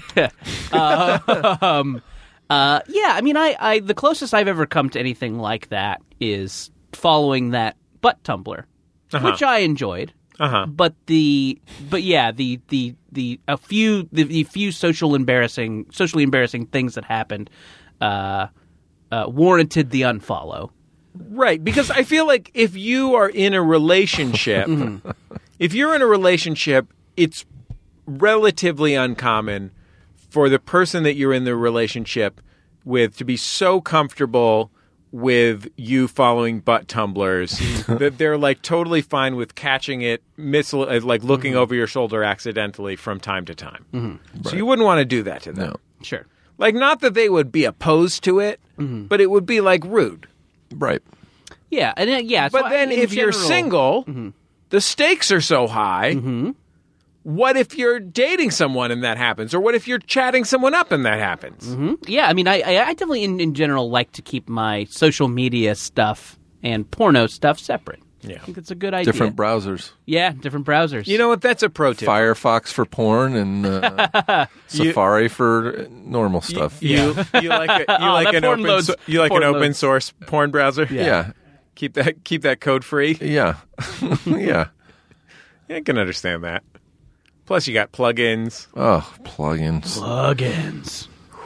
um, uh, yeah, I mean, I, I the closest I've ever come to anything like that is following that butt tumbler, Uh-huh. which I enjoyed. Uh-huh. But the but yeah, the the the a few the, the few social embarrassing socially embarrassing things that happened uh, uh, warranted the unfollow. Right, because I feel like if you are in a relationship, if you're in a relationship, it's relatively uncommon for the person that you're in the relationship with to be so comfortable with you following butt tumblers that they're like totally fine with catching it, missile, uh, like looking over your shoulder accidentally from time to time. So you wouldn't want to do that to them. No. Sure. Like, not that they would be opposed to it, but it would be like rude. Right. Yeah, and uh, yeah, so But then in if you're general- single, the stakes are so high. Mm-hmm. What if you're dating someone and that happens? Or what if you're chatting someone up and that happens? Mm-hmm. Yeah, I mean, I, I, I definitely, in, in general, like to keep my social media stuff and porno stuff separate. Yeah. I think it's a good idea. Different browsers. yeah, different browsers. You know what? That's a pro tip. Firefox for porn and uh, Safari for normal stuff. You, you like a, you Oh, like that an porn open loads- so- you like porn an open loads. source porn browser? Yeah. Keep that keep that code free. Yeah. Yeah. Yeah, I can understand that. Plus, you got plugins. Oh, plugins. plugins.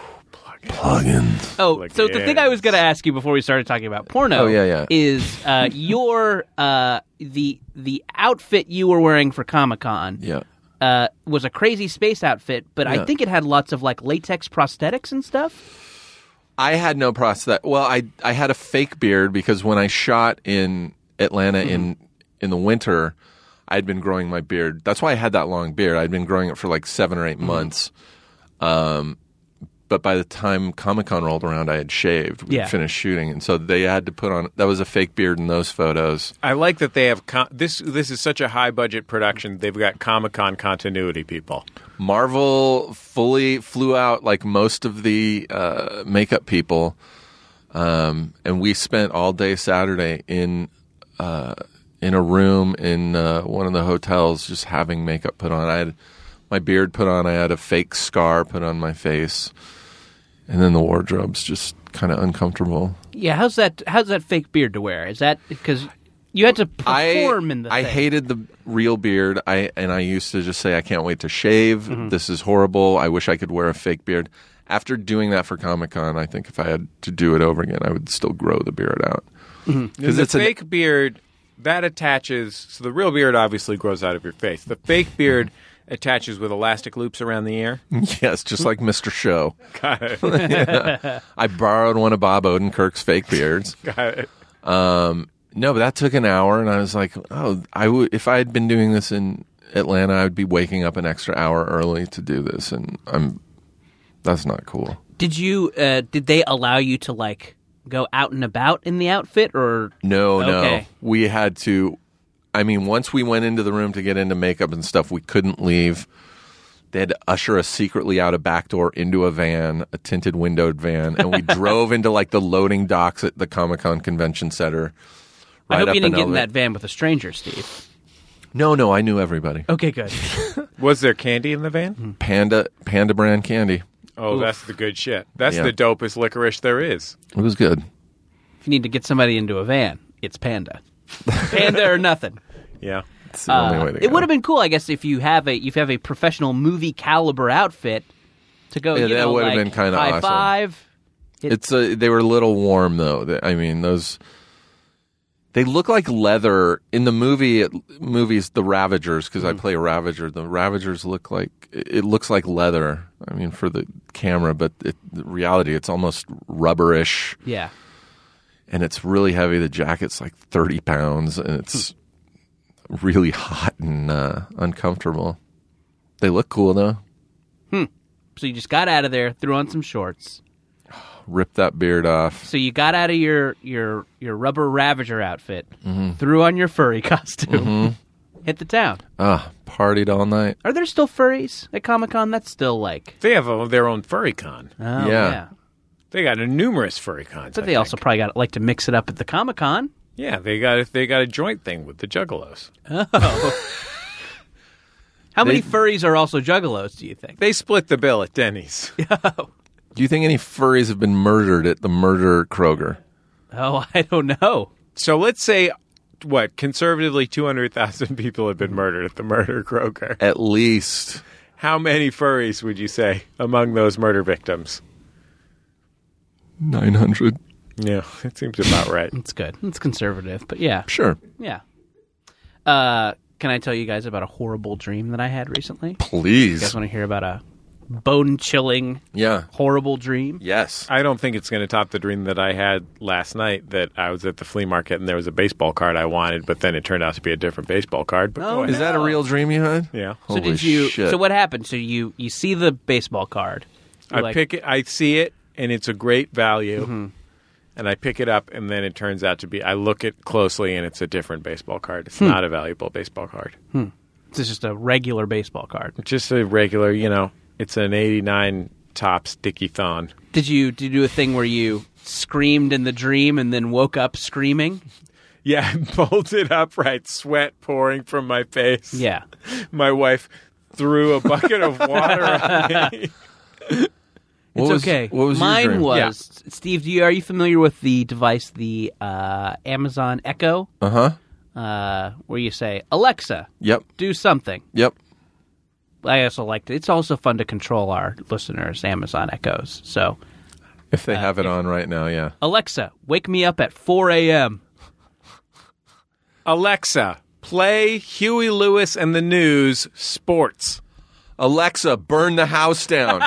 Plugins. Oh, so the thing I was Plugins. going to ask you before we started talking about porno, Oh, yeah, yeah. is uh, your uh, the the outfit you were wearing for Comic Con Yeah. uh, was a crazy space outfit, but I Yeah. think it had lots of like latex prosthetics and stuff. I had no prosthetic. Well, I I had a fake beard because when I shot in Atlanta in in the winter, I'd been growing my beard. That's why I had that long beard. I'd been growing it for like seven or eight months. Um, but by the time Comic-Con rolled around, I had shaved. We Yeah. finished shooting, and so they had to put on. That was a fake beard in those photos. I like that they have com- this. This is such a high budget production. They've got Comic Con continuity people. Marvel fully flew out like most of the uh, makeup people, um, and we spent all day Saturday in uh, in a room in uh, one of the hotels just having makeup put on. I had my beard put on. I had a fake scar put on my face, and then the wardrobe's just kind of uncomfortable. Yeah, how's that? How's that fake beard to wear? Is that because you had to perform I, in the? I thing? hated the real beard. I and I used to just say, I can't wait to shave. Mm-hmm. This is horrible. I wish I could wear a fake beard. After doing that for Comic Con, I think if I had to do it over again, I would still grow the beard out. Because the it's an- fake beard that attaches. So the real beard obviously grows out of your face. The fake beard attaches with elastic loops around the ear. Yes, just like Mister Show. Got it. Yeah. I borrowed one of Bob Odenkirk's fake beards. Got it. Um, no, but that took an hour, and I was like, oh, I would if I had been doing this in Atlanta, I would be waking up an extra hour early to do this, and I'm that's not cool. Did you? Uh, did they allow you to like go out and about in the outfit, or No, Okay. no. We had to. I mean, once we went into the room to get into makeup and stuff, we couldn't leave. They had to usher us secretly out a back door into a van, a tinted windowed van, and we drove into like the loading docks at the Comic-Con Convention Center. I right hope up you didn't an get in eleva- that van with a stranger, Steve. No, no, I knew everybody. Okay, good. Was there candy in the van? Panda, Panda brand candy. Oh, Oof. that's the good shit. That's Yeah. the dopest licorice there is. It was good. If you need to get somebody into a van, it's Panda. Panda or nothing. Yeah. It's the only Uh, way to it go. would have been cool, I guess, if you have a you have a professional movie caliber outfit to go. Yeah, you that know, would have like, been kinda high awesome. five. It- It's a, they were a little warm though. They- I mean, those they look like leather in the movie. It, movies, the Ravagers, because I play a Ravager. The Ravagers look like it looks like leather. I mean, for the camera, but it, the reality, it's almost rubberish, Yeah. and it's really heavy. The jacket's like thirty pounds, and it's really hot and uh, uncomfortable. They look cool though. So you just got out of there, threw on some shorts. Rip that beard off. So you got out of your your your rubber Ravager outfit, threw on your furry costume, hit the town. Ah, partied all night. Are there still furries at Comic-Con? That's still like They have a, their own furry con. oh Yeah. yeah. They got a numerous furry cons. But I they also think. probably got like to mix it up at the Comic-Con. yeah, they got they got a joint thing with the Juggalos. How many They- furries are also juggalos, do you think? They split the bill at Denny's. Do you think any furries have been murdered at the Murder Kroger? Oh, I don't know. So let's say, what, conservatively two hundred thousand people have been murdered at the Murder Kroger. At least. How many furries would you say among those murder victims? nine hundred. Yeah, it seems about right. It's good. It's conservative, but yeah. Sure. Yeah. Uh, can I tell you guys about a horrible dream that I had recently? You Please. guys want to hear about a bone-chilling, Yeah. horrible dream? Yes. I don't think it's going to top the dream that I had last night that I was at the flea market and there was a baseball card I wanted, but then it turned out to be a different baseball card. But Oh, go ahead. Is that a real dream you had? Yeah. So Holy did you? shit. So what happened? So you you see the baseball card? You're I like, pick it, I see it, and it's a great value. Mm-hmm. And I pick it up, and then it turns out to be, I look it closely, and it's a different baseball card. It's not a valuable baseball card. It's just a regular baseball card. It's just a regular, you know, it's an eighty-nine Topps Dickie Thon. Did you did you do a thing where you screamed in the dream and then woke up screaming? Yeah, I pulled it upright, sweat pouring from my face. Yeah. My wife threw a bucket of water on me. What It's was- okay. What was Mine your dream? was Steve. Do you are you familiar with the device, the uh, Amazon Echo, Uh-huh. uh, where you say Alexa, Yep. do something? Yep. I also liked it. It's also fun to control our listeners' Amazon Echoes. So If they have it on right now, yeah. Alexa, wake me up at four a.m. Alexa, play Huey Lewis and the News Sports. Alexa, burn the house down.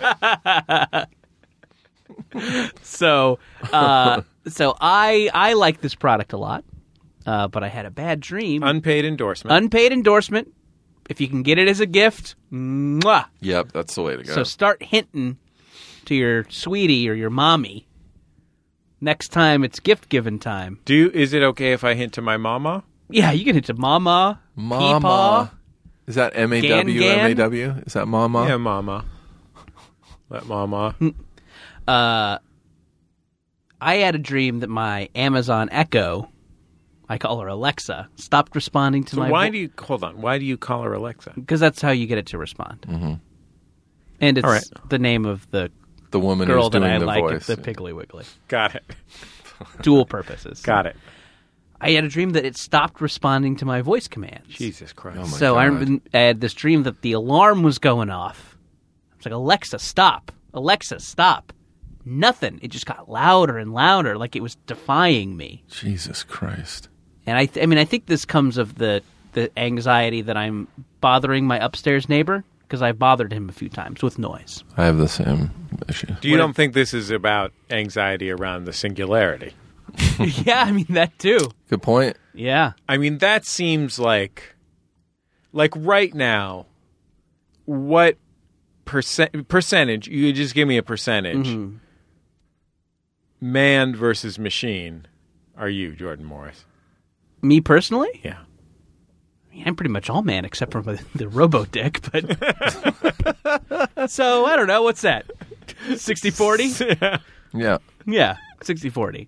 So, uh, so I I like this product a lot, uh, but I had a bad dream. Unpaid endorsement. Unpaid endorsement. If you can get it as a gift, mwah. Yep, that's the way to go. So start hinting to your sweetie or your mommy. Next time it's gift giving time. Do you, is it okay if I hint to my mama? Yeah, you can hint to mama, Mama. peepaw. Is that M A W, Gan, M A W? Is that Mama? Yeah, mama. Let mama. Uh, I had a dream that my Amazon Echo, I call her Alexa, stopped responding to So my why do you hold on? Why do you call her Alexa? Because that's how you get it to respond. Mm-hmm. And it's All right. the name of the The woman girl who's that doing I the like voice. at the Piggly Wiggly. Got it. Dual purposes. Got it. I had a dream that it stopped responding to my voice commands. Jesus Christ. Oh my so I, God. I had this dream that the alarm was going off. I was like, Alexa, stop. Alexa, stop. Nothing. It just got louder and louder, like it was defying me. Jesus Christ. And I, th- I mean, I think this comes of the the anxiety that I'm bothering my upstairs neighbor because I've bothered him a few times with noise. I have the same issue. Do you don't think this is about anxiety around the singularity? Yeah, I mean that too. Good point. Yeah. I mean, that seems like like right now, what percent percentage? You could just give me a percentage. Mm-hmm. Man versus machine. Are you, Jordan Morris? Me personally? Yeah. I mean, I'm pretty much all man except for the, the robo-dick, but... So, I don't know. What's that? sixty forty? Yeah. Yeah. Yeah, sixty forty.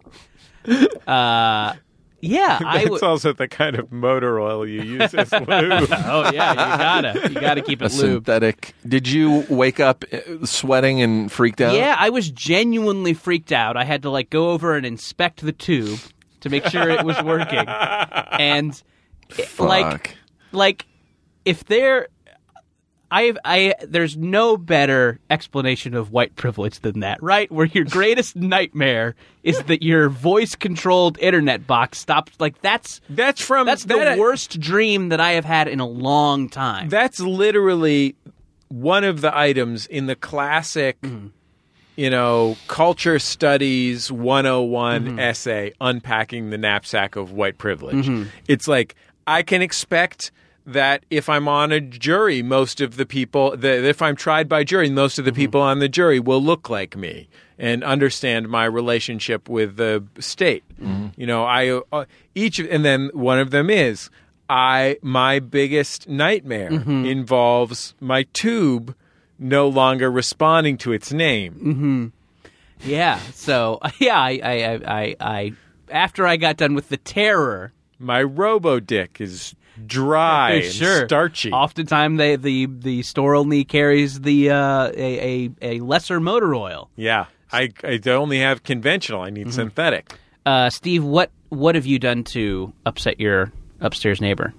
Uh, yeah, I That's would... also the kind of motor oil you use as lube. Oh, yeah, you gotta. You gotta keep A it lubed. synthetic. Did you wake up uh, sweating and freaked out? Yeah, I was genuinely freaked out. I had to, like, go over and inspect the tube to make sure it was working. And... Fuck. Like, like, if there, I, I, there's no better explanation of white privilege than that, right? Where your greatest nightmare is that your voice-controlled internet box stops. Like, that's That's from that's that, the worst dream that I have had in a long time. That's literally one of the items in the classic, Mm-hmm. you know, culture studies one oh one Mm-hmm. essay, Unpacking the Knapsack of White Privilege. Mm-hmm. It's like, I can expect that if I'm on a jury, most of the people, that if I'm tried by jury, most of the people on the jury will look like me and understand my relationship with the state. You know, I uh, each, and then one of them is, I my biggest nightmare involves my tube no longer responding to its name. Yeah. So yeah, I, I, I, I, I, after I got done with the terror. My robo-dick is dry and Sure. starchy. Oftentimes, they, the the store only carries the uh, a, a a lesser motor oil. Yeah. I, I only have conventional. I need synthetic. Uh, Steve, what what have you done to upset your upstairs neighbor?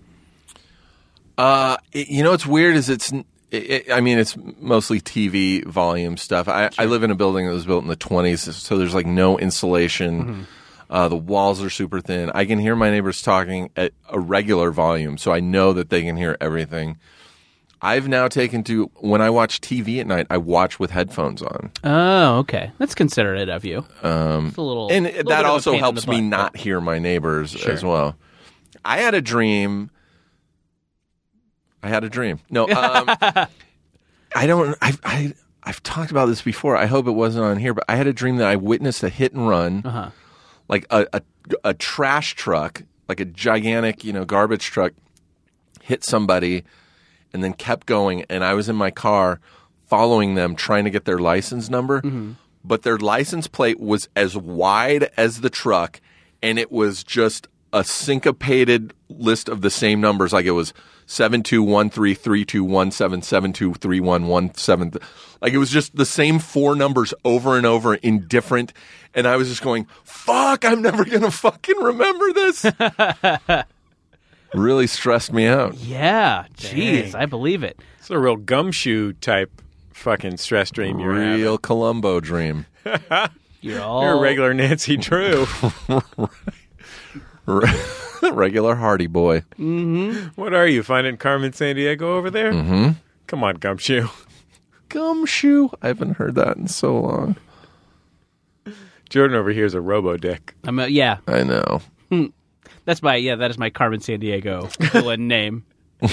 Uh, it- you know what's weird is it's. It, it, I mean, it's mostly T V volume stuff. I, I live in a building that was built in the twenties, so there's like no insulation. Mm-hmm. Uh, the walls are super thin. I can hear my neighbors talking at a regular volume, so I know that they can hear everything. I've now taken to, when I watch T V at night, I watch with headphones on. Oh, okay. That's considerate of you. Um, it's a little, And little bit that of a also pain in helps the me butt, not hear my neighbors as well. I had a dream. I had a dream. No, um, I don't, I've, I, I've talked about this before. I hope it wasn't on here, but I had a dream that I witnessed a hit and run. Uh-huh. Like a, a a trash truck, like a gigantic, you know, garbage truck, hit somebody and then kept going. And I was in my car following them, trying to get their license number. Mm-hmm. But their license plate was as wide as the truck, and it was just a syncopated list of the same numbers. Like it was seven two one three three two one seven seven two three one one seven. Like it was just the same four numbers over and over in different. And I was just going, fuck, I'm never going to fucking remember this. Really stressed me out. Yeah. Jeez, Dang. I believe it. It's a real gumshoe type fucking stress dream you're Real having. Columbo dream. You're all You're a regular Nancy Drew. Regular Hardy boy. What are you, finding Carmen Sandiego over there? Mm-hmm. Come on, gumshoe. Gumshoe. I haven't heard that in so long. Jordan over here is a robo-dick. I'm a, yeah. I know. That's my yeah. That is my Carmen Sandiego villain name.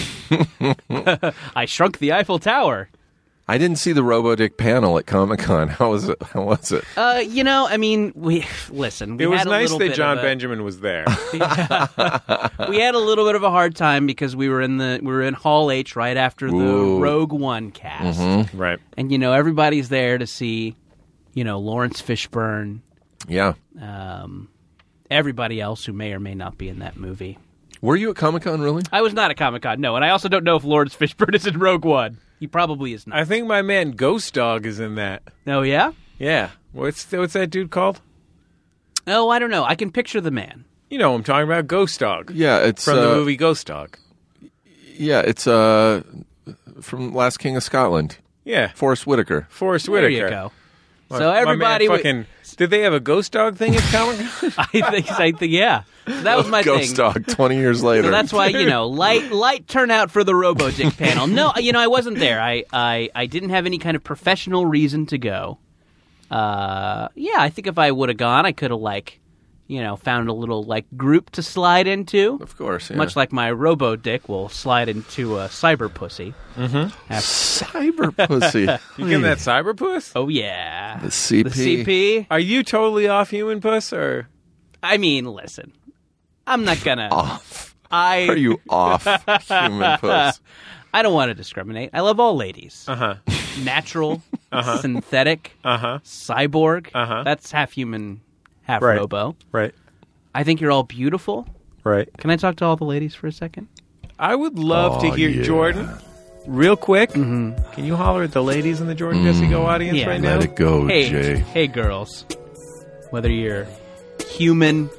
I shrunk the Eiffel Tower. I didn't see the RoboDick panel at Comic-Con. How was it? How was it? Uh, you know, I mean, we listen. We It was had a nice little that bit John of a- Benjamin was there. We had a little bit of a hard time because we were in the we were in Hall H right after the Ooh. Rogue One cast, Right. and you know everybody's there to see, you know, Lawrence Fishburne, Yeah. um, everybody else who may or may not be in that movie. Were you at Comic-Con, really? I was not at Comic Con, no, and I also don't know if Lawrence Fishburne is in Rogue One. He probably is not. I think my man Ghost Dog is in that. Oh yeah. Yeah. What's what's that dude called? Oh, I don't know. I can picture the man. You know what I'm talking about, Ghost Dog. Yeah, it's From the uh, movie Ghost Dog. Yeah, it's uh from Last King of Scotland. Yeah. Forrest Whitaker. Forrest There Whitaker. you go. My- So my man everybody, w- fucking. Did they have a Ghost Dog thing at Comic Con? I think, I think, yeah. So that was my Ghost thing. Dog. Twenty years later. So that's why, you know, light light turnout for the RoboDick panel. No, you know, I wasn't there. I, I, I didn't have any kind of professional reason to go. Uh, yeah, I think if I would have gone, I could have, like, you know, found a little, like, group to slide into. Of course, yeah. Much like my robo-dick will slide into a cyber pussy. Mm-hmm. Cyber pussy. You give that cyber puss? Oh, yeah. The C P. The C P. Are you totally off human puss, or? I mean, listen. I'm not gonna... Off. I... Are you off human puss? I don't want to discriminate. I love all ladies. Uh-huh. Natural, Uh-huh. synthetic, Uh-huh. cyborg. Uh-huh. That's half human, half Right. robo. Right. I think you're all beautiful. Right. Can I talk to all the ladies for a second? I would love to Oh, hear yeah. Jordan. Real quick, can you holler at the ladies in the Jordan Jesse Go audience Yeah. right Let now? it go, Hey, Jay. hey, girls. Whether you're human,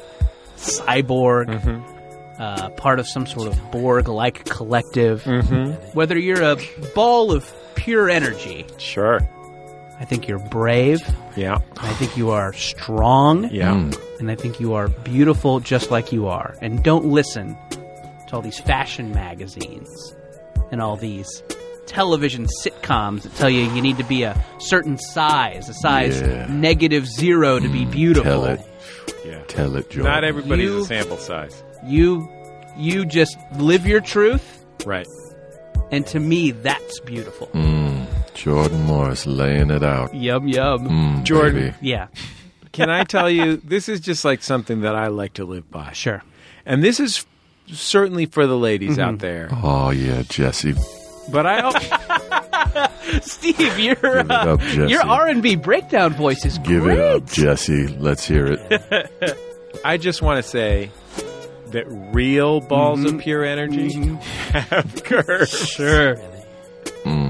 cyborg, uh, part of some sort of Borg-like collective, whether you're a ball of pure energy, Sure. I think you're brave. Yeah. I think you are strong. Yeah. Mm. And I think you are beautiful just like you are. And don't listen to all these fashion magazines and all these television sitcoms that tell you you need to be a certain size, a size Yeah. negative zero to be beautiful. Tell it. Yeah. Tell it, Jordan. Not everybody's You- a sample size. You you just live your truth, Right. and to me that's beautiful. Mm. Jordan Morris laying it out. Yum yum. Mm, Jordan. baby. Yeah, Can I tell you, this is just like something that I like to live by. sure. And this is certainly for the ladies Mm-hmm. out there. Oh, yeah, Jesse. But I al- Steve, your Give it up, Jesse. your R and B breakdown voice is Give great. it up, Jesse. Let's hear it. I just want to say that real balls of pure energy have curves. Sure. Mm.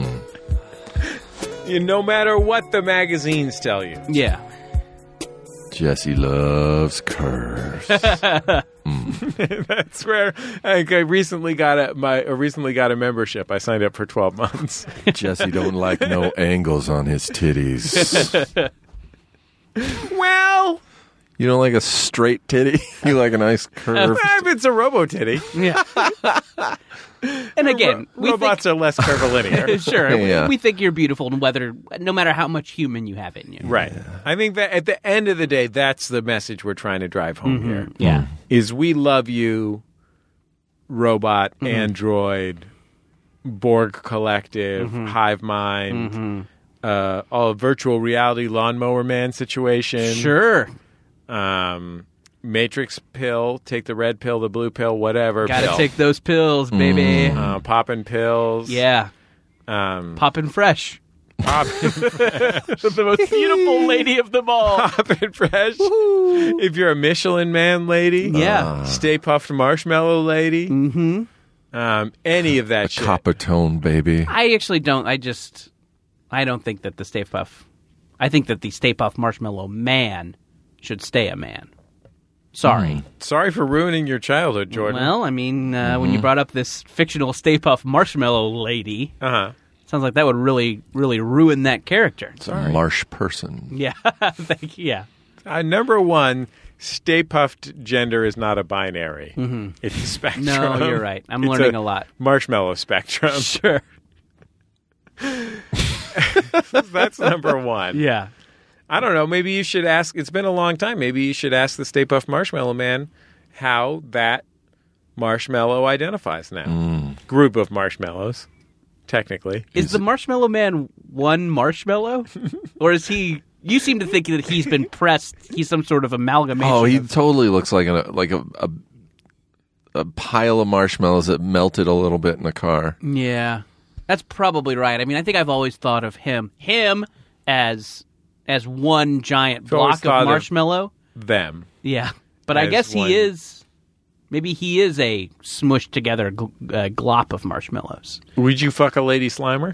You, no matter what the magazines tell you. Yeah. Jesse loves curves. That's where I, I recently got a my I recently got a membership. I signed up for twelve months. Jesse don't like no angles on his titties. Well, You don't like a straight titty? You like a nice curve? if it's a robo titty, Yeah. And again, we robots are less curvilinear. think, sure, we- Yeah. we think you're beautiful, and whether no matter how much human you have in you. Right. I think that at the end of the day, that's the message we're trying to drive home here. Yeah. Is we love you, robot, android, Borg collective, hive mind, uh, all virtual reality lawnmower man situation. Sure. Um, Matrix pill, take the red pill, the blue pill, whatever. Got to pill. take those pills, baby. uh, popping pills. Yeah. Um, Poppin' fresh. popping, The most beautiful lady of them all. popping fresh. If you're a Michelin man lady, Yeah. Stay Puffed Marshmallow lady, Mm-hmm. um, any of that shit. Copper tone, baby. I actually don't. I just. I don't think that the Stay Puff. I think that the Stay Puft Marshmallow man should stay a man. Sorry. Sorry for ruining your childhood, Jordan. Well, I mean, uh, when you brought up this fictional Stay Puft Marshmallow lady, uh huh. sounds like that would really, really ruin that character. Sorry. Marsh person. Yeah. Thank you. Yeah. Uh, number one, Stay Puffed gender is not a binary. It's a spectrum. No, you're right. I'm It's learning a lot. Marshmallow spectrum. Sure. That's number one. Yeah. I don't know. Maybe you should ask. It's been a long time. Maybe you should ask the Stay Puft Marshmallow Man how that marshmallow identifies now. Group of marshmallows, technically. Is the Marshmallow Man one marshmallow? Or is he... You seem to think that he's been pressed. He's some sort of amalgamation. Oh, he of- totally looks like a like a, a a pile of marshmallows that melted a little bit in the car. Yeah. That's probably right. I mean, I think I've always thought of him him as as one giant I've always block thought of of- marshmallow. Them. Yeah. But I As guess one. he is... Maybe he is a smushed together gl- uh, glop of marshmallows. Would you fuck a lady Slimer?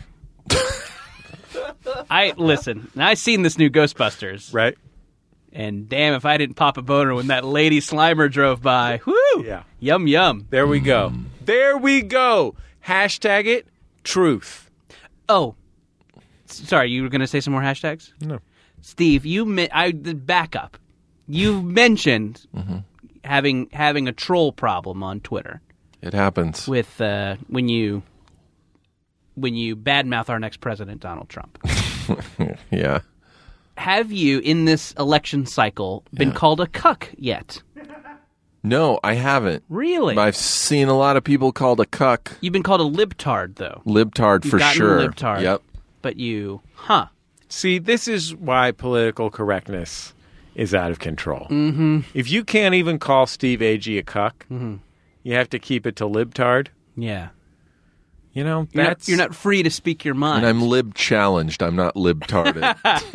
I listen. I seen this new Ghostbusters, Right? and damn if I didn't pop a boner when that lady Slimer drove by. Whoo! Yeah. Yum yum. There we go. There we go. Hashtag it truth. Oh, S- sorry. You were going to say some more hashtags? No. Steve, you me- I the backup. You mentioned having having a troll problem on Twitter It happens. with uh, when you when you badmouth our next president, Donald Trump. Yeah. have you, in this election cycle, been Yeah. called a cuck yet? No, I haven't. Really? I've seen a lot of people called a cuck. You've been called a libtard, though. Libtard You've for gotten sure. a libtard. Yep. But you, huh? See, this is why political correctness is out of control. Mm-hmm. If you can't even call Steve Agee a cuck, mm-hmm. you have to keep it to libtard. Yeah. You know, You're that's not, you're not free to speak your mind. And I'm lib challenged. I'm not libtarded.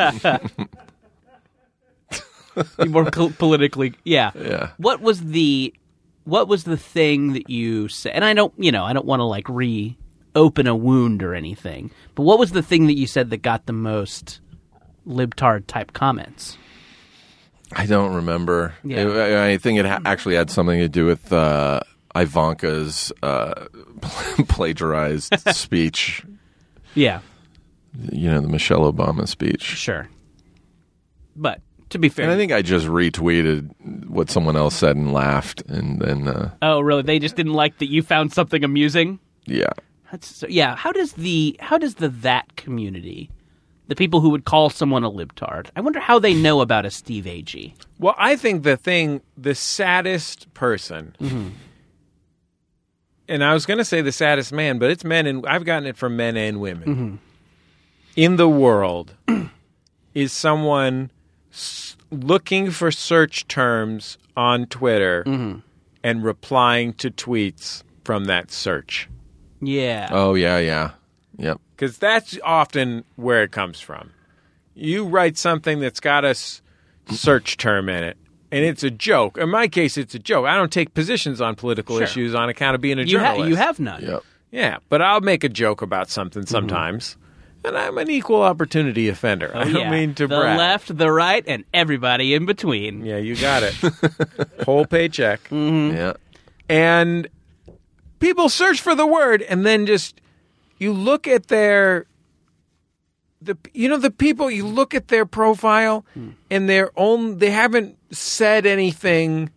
Be more col- politically, yeah. Yeah. What was the, what was the thing that you said? And I don't, you know, I don't want to like reopen a wound or anything. But what was the thing that you said that got the most libtard type comments? I don't remember. Yeah. It- I I think it ha- actually had something to do with uh, Ivanka's uh, plagiarized speech. Yeah, You know, the Michelle Obama speech. sure. But to be fair, And I think I just retweeted what someone else said and laughed, and then uh, oh really? They just didn't like that you found something amusing. yeah, That's so, yeah. How does the how does the that community, the people who would call someone a libtard, I wonder how they know about a Steve Agee. Well, I think the thing, the saddest person, Mm-hmm. and I was going to say the saddest man, but it's men, and I've gotten it from men and women, Mm-hmm. in the world is someone s- looking for search terms on Twitter Mm-hmm. and replying to tweets from that search. Yeah. oh yeah, yeah, yep. Because that's often where it comes from. You write something that's got a s- search term in it, and it's a joke. In my case, it's a joke. I don't take positions on political Sure. issues on account of being a you, ha- journalist. you have none. Yep. Yeah, but I'll make a joke about something sometimes, and I'm an equal opportunity offender. I don't Oh, Yeah. mean to the brag. left, the right, and everybody in between. Yeah, you got it. Whole paycheck. Mm-hmm. Yeah. And people search for the word, and then just you look at their the you know the people you look at their profile and their own they haven't said anything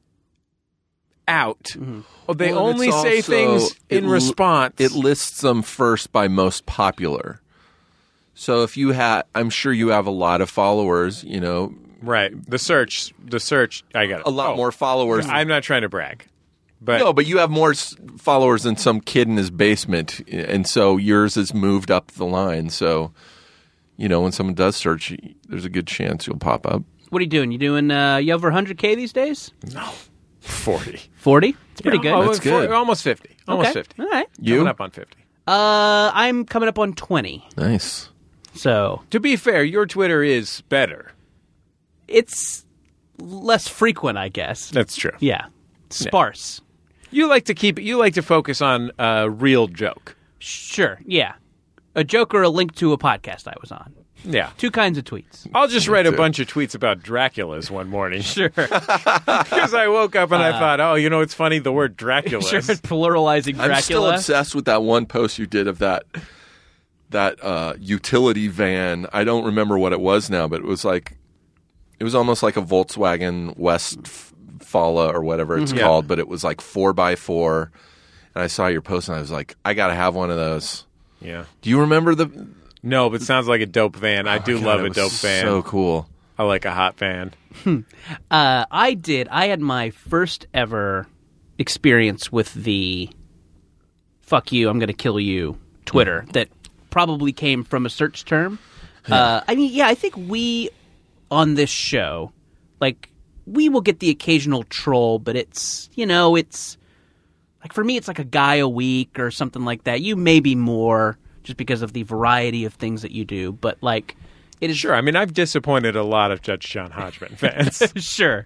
out. Or they Well, and only it's say also- things it in l- response. It lists them first by most popular. So if you had, I'm sure you have a lot of followers. You know, right. The search the search I got it. a lot Oh, more followers. I'm not trying to brag. But No, but you have more s- followers than some kid in his basement, and so yours has moved up the line. So, you know, when someone does search, there's a good chance you'll pop up. What are you doing? You doing uh, you over one hundred K these days? forty. forty? It's pretty Yeah, good. almost That's good. forty, almost fifty. Almost okay. fifty. All right. You Coming up on fifty. Uh, I'm coming up on twenty. nice. So To be fair, your Twitter is better. it's less frequent, I guess. That's true. Yeah. Sparse. You like to keep you like to focus on a real joke. Sure. Yeah. A joke or a link to a podcast I was on. Yeah. Two kinds of tweets. I'll just write a too. bunch of tweets about Draculas one morning. Sure. Because I woke up and I thought, oh, you know, it's funny, the word Dracula. Sure. Pluralizing Dracula. I'm still obsessed with that one post you did of that that uh, utility van. I don't remember what it was now, but it was like it was almost like a Volkswagen Westfala or whatever it's Yeah. called, but it was like four by four. And I saw your post and I was like, I got to have one of those. Yeah. Do you remember the? No, but it sounds like a dope van. I do Oh God, love it a was dope van. So cool. I like a hot van. Uh, I did. I had my first ever experience with the "fuck you, I'm going to kill you" Twitter that probably came from a search term. Uh, I mean, yeah, I think we on this show, like, we will get the occasional troll, but it's, you know, it's like for me, it's like a guy a week or something like that. You may be more just because of the variety of things that you do, but like. It is Sure. I mean, I've disappointed a lot of Judge John Hodgman fans. sure.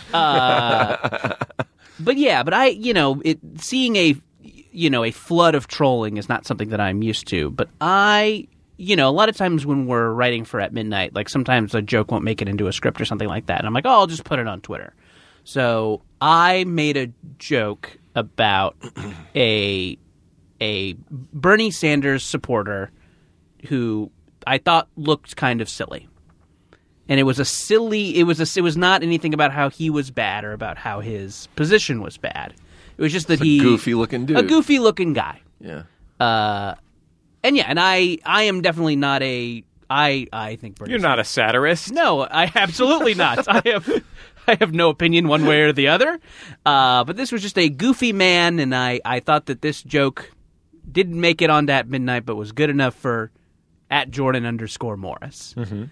Uh, but yeah, but I, you know, it seeing a, you know, a flood of trolling is not something that I'm used to. But I, you know, a lot of times when we're writing for At Midnight, like sometimes a joke won't make it into a script or something like that. And I'm like, oh, I'll just put it on Twitter. So I made a joke about a a Bernie Sanders supporter who I thought looked kind of silly. And it was a silly, it was a, it was not anything about how he was bad or about how his position was bad. It was just that he Goofy looking dude. a goofy looking guy. Yeah. Uh, and yeah, and I I am definitely not a I I think Bernie You're not a satirist. No, I absolutely not. I have I have no opinion one way or the other. Uh, but this was just a goofy man, and I, I thought that this joke didn't make it onto At Midnight, but was good enough for at Jordan underscore Morris. Mm-hmm.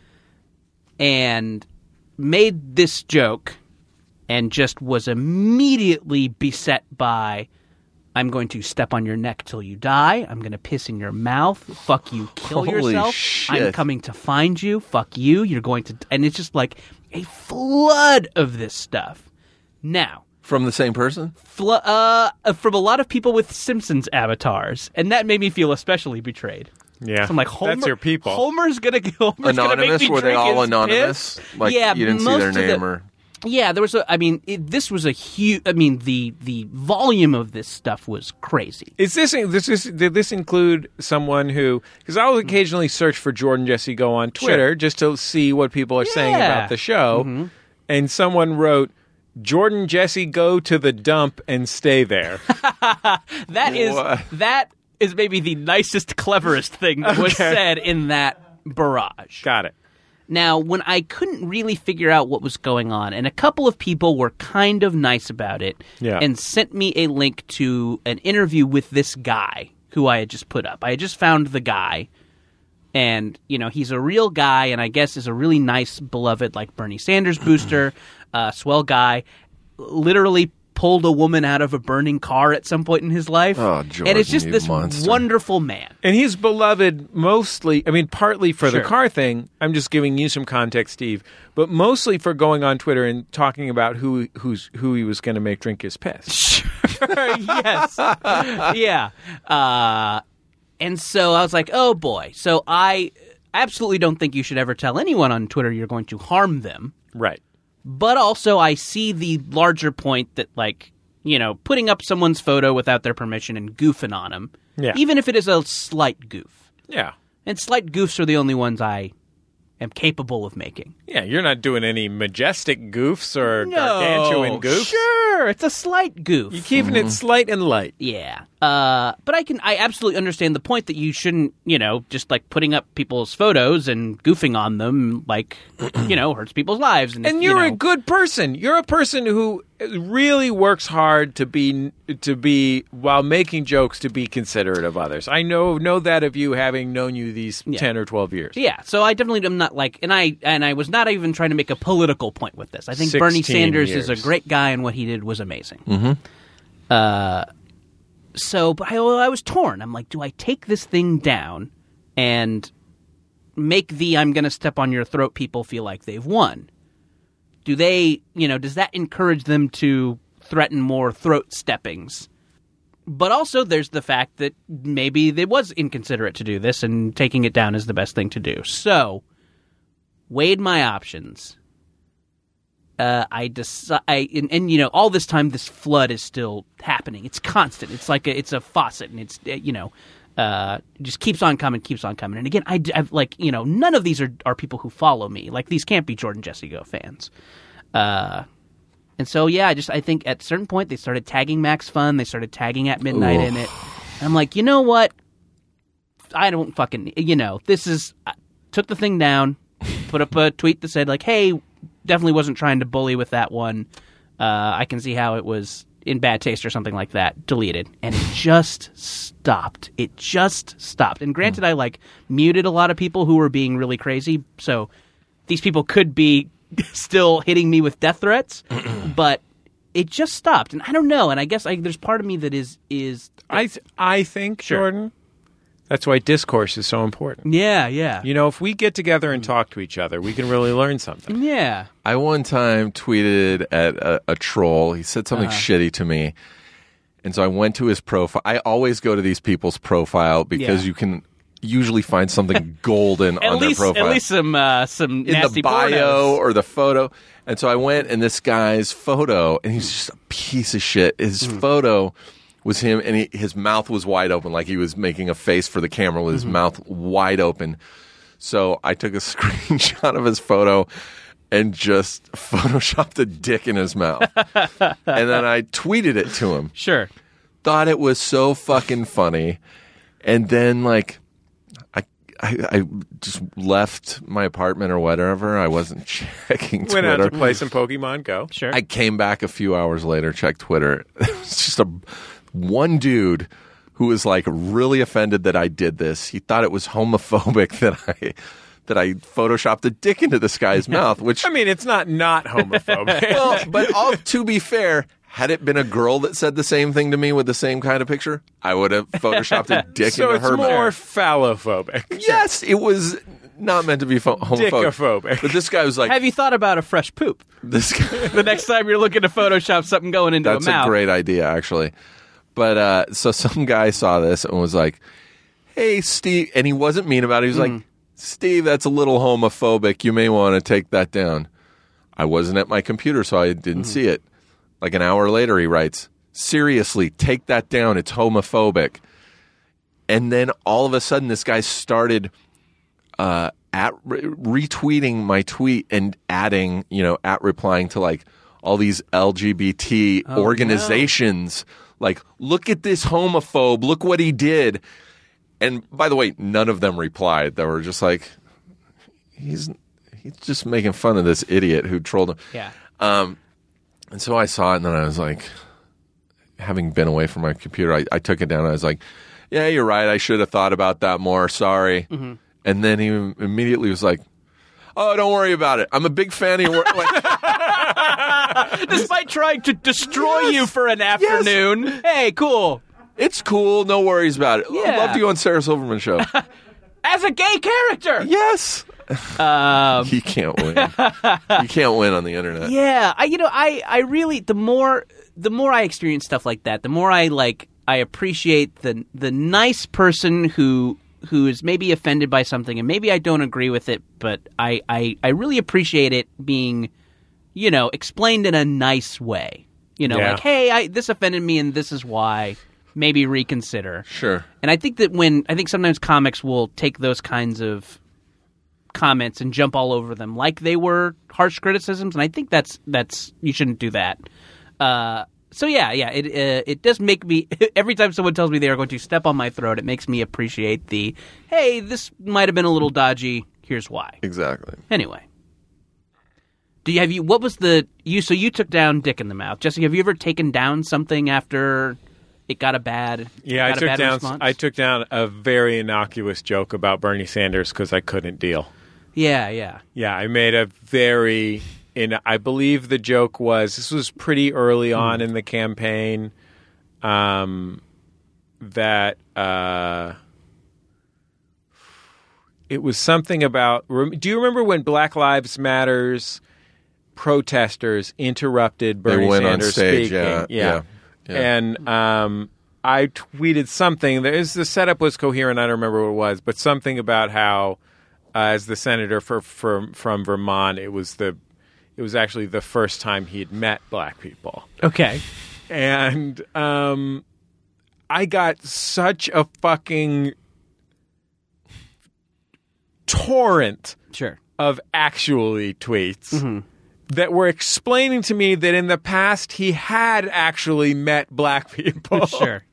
And made this joke and just was immediately beset by, I'm going to step on your neck till you die. I'm going to piss in your mouth. Fuck you. Kill Holy yourself. shit. I'm coming to find you. Fuck you. You're going to... And it's just like a flood of this stuff. Now... From the same person? Fl- uh, from a lot of people with Simpsons avatars. And that made me feel especially betrayed. Yeah, So I'm like, Homer, that's your people. Homer's going to Homer's gonna make Anonymous? me Were they drink all his anonymous? piss. Like, yeah, you didn't see most their of name the- or... Yeah, there was a. I mean, it, this was a huge. I mean, the the volume of this stuff was crazy. Is this this is did this include someone who? Because I will occasionally search for Jordan Jesse Go on Twitter Sure. just to see what people are saying Yeah. about the show, and someone wrote, "Jordan Jesse Go to the dump and stay there." That is What? that is maybe the nicest, cleverest thing that was Okay. said in that barrage. Got it. Now, when I couldn't really figure out what was going on, and a couple of people were kind of nice about it, Yeah. and sent me a link to an interview with this guy who I had just put up. I had just found the guy, and you know he's a real guy, and I guess is a really nice, beloved, like Bernie Sanders booster, uh, swell guy. Literally pulled a woman out of a burning car at some point in his life, Oh, Jordan, and it's just you this monster. wonderful man. And he's beloved mostly, I mean, partly for the Sure. car thing. I'm just giving you some context, Steve, but mostly for going on Twitter and talking about who who's who he was going to make drink his piss. Yes. Yeah. Uh, and so I was like, oh boy. So I absolutely don't think you should ever tell anyone on Twitter you're going to harm them. Right. But also I see the larger point that, like, you know, putting up someone's photo without their permission and goofing on them, Yeah. even if it is a slight goof. Yeah. And slight goofs are the only ones I am capable of making. Yeah, you're not doing any majestic goofs or gargantuan goofs. Sure, it's a slight goof. You're keeping it slight and light. Yeah. Uh, but I can I absolutely understand the point that you shouldn't, you know, just like putting up people's photos and goofing on them, like, you know, hurts people's lives. And, if, And you're you a know, good person. You're a person who really works hard to be to be while making jokes to be considerate of others. I know know that of you, having known you these Yeah. ten or twelve years. Yeah, so I definitely am not like, and I and I was not even trying to make a political point with this. I think Bernie sixteen Sanders is a years. great guy, and what he did was amazing. Mm-hmm. Uh, so but I, I was torn. I'm like, do I take this thing down and make the I'm going to step on your throat people feel like they've won? Do they, you know, does that encourage them to threaten more throat steppings? But also there's the fact that maybe it was inconsiderate to do this, and taking it down is the best thing to do. So, weighed my options. Uh, I decide, I, and, and you know, all this time this flood is still happening. It's constant. It's like a, it's a faucet, and it's uh, you know, uh, just keeps on coming, keeps on coming. And again, I, I've like you know, none of these are are people who follow me. Like these can't be Jordan Jesse Go fans. Uh, and so yeah, I just I think at a certain point they started tagging Max Fun. They started tagging At Midnight in it. And I'm like, you know what? I don't fucking you know. This is I took the thing down, put up a tweet that said like, hey. Definitely wasn't trying to bully with that one. Uh, I can see how it was in bad taste or something like that. Deleted. And it just stopped. It just stopped. And granted, I like muted a lot of people who were being really crazy. So these people could be still hitting me with death threats. But it just stopped. And I don't know. And I guess I, there's part of me that is is I th- I think, Sure. Jordan, that's why discourse is so important. yeah, yeah, You know, if we get together and talk to each other, we can really learn something. yeah. I one time tweeted at a, a troll. He said something shitty to me. And so I went to his profile. I always go to these people's profile because Yeah. you can usually find something golden At on least their profile. at least some uh, some in nasty the bio pornos. or the photo. And so I went and this guy's photo, and he's just a piece of shit. His Mm. photo was him, and he, his mouth was wide open, like he was making a face for the camera with his Mm-hmm. mouth wide open. So I took a screenshot of his photo and just photoshopped a dick in his mouth. And then I tweeted it to him. Sure. Thought it was so fucking funny. And then, like, I I, I just left my apartment or whatever. I wasn't checking Went Twitter. out to play some Pokemon Go. Sure. I came back a few hours later, checked Twitter. It was just a one dude who was like really offended that I did this. He thought it was homophobic that I that I photoshopped a dick into this guy's mouth. Which I mean, it's not not homophobic. well, but all, to be fair, had it been a girl that said the same thing to me with the same kind of picture, I would have photoshopped a dick so into it's her more mouth. phallophobic. Yes, it was not meant to be pho- homophobic. Dickophobic. But this guy was like, Have you thought about a fresh poop? this guy. The next time you're looking to Photoshop something going into That's a mouth. a great idea, actually. But uh, so some guy saw this and was like, "Hey, Steve," and he wasn't mean about it. He was Mm. like, "Steve, that's a little homophobic. You may want to take that down." I wasn't at my computer, so I didn't Mm. see it. Like an hour later, he writes, "Seriously, take that down. It's homophobic." And then all of a sudden, this guy started uh, at re- retweeting my tweet and adding, you know, at replying to like all these L G B T Oh, organizations. Like, look at this homophobe. Look what he did. And by the way, none of them replied. They were just like, he's he's just making fun of this idiot who trolled him. Yeah. Um, and so I saw it, and then I was like, having been away from my computer, I, I took it down. And I was like, yeah, you're right. I should have thought about that more. Sorry. Mm-hmm. And then he immediately was like, oh, don't worry about it. I'm a big fan of your work. Like, Despite trying to destroy you for an afternoon. Hey, cool. it's cool. No worries about it. Yeah. I'd love to go on Sarah Silverman show. As a gay character. Yes. Um, You can't win. You can't win on the internet. yeah. I, you know, I, I really, the more, the more I experience stuff like that, the more I like, I appreciate the, the nice person who, who is maybe offended by something and maybe I don't agree with it, but I, I, I really appreciate it being, you know, explained in a nice way. You know, Yeah. like, hey, I, this offended me and this is why. Maybe reconsider. Sure. And I think that when I think sometimes comics will take those kinds of comments and jump all over them like they were harsh criticisms, and I think that's that's you shouldn't do that. Uh, so yeah, yeah, it uh, it does make me every time someone tells me they are going to step on my throat, it makes me appreciate the hey, this might have been a little dodgy. Here's why. Exactly. Anyway. Do you have you? What was the you? So you took down Dick in the Mouth, Jesse. Have you ever taken down something after it got a bad? Yeah, I got a took bad down. response? I took down a very innocuous joke about Bernie Sanders because I couldn't deal. Yeah, yeah. Yeah, I made a very. In I believe the joke was this was pretty early on in the campaign. Um, that uh, it was something about. Do you remember when Black Lives Matters protesters interrupted Bernie They went on Sanders stage, speaking? yeah, yeah, yeah. And um, I tweeted something. There is the setup was coherent. I don't remember what it was, but something about how, uh, as the senator for, for from Vermont, it was the it was actually the first time he had met black people, Okay. and um, I got such a fucking torrent Sure. of actually tweets. Mm-hmm. That were explaining to me that in the past he had actually met black people. Sure.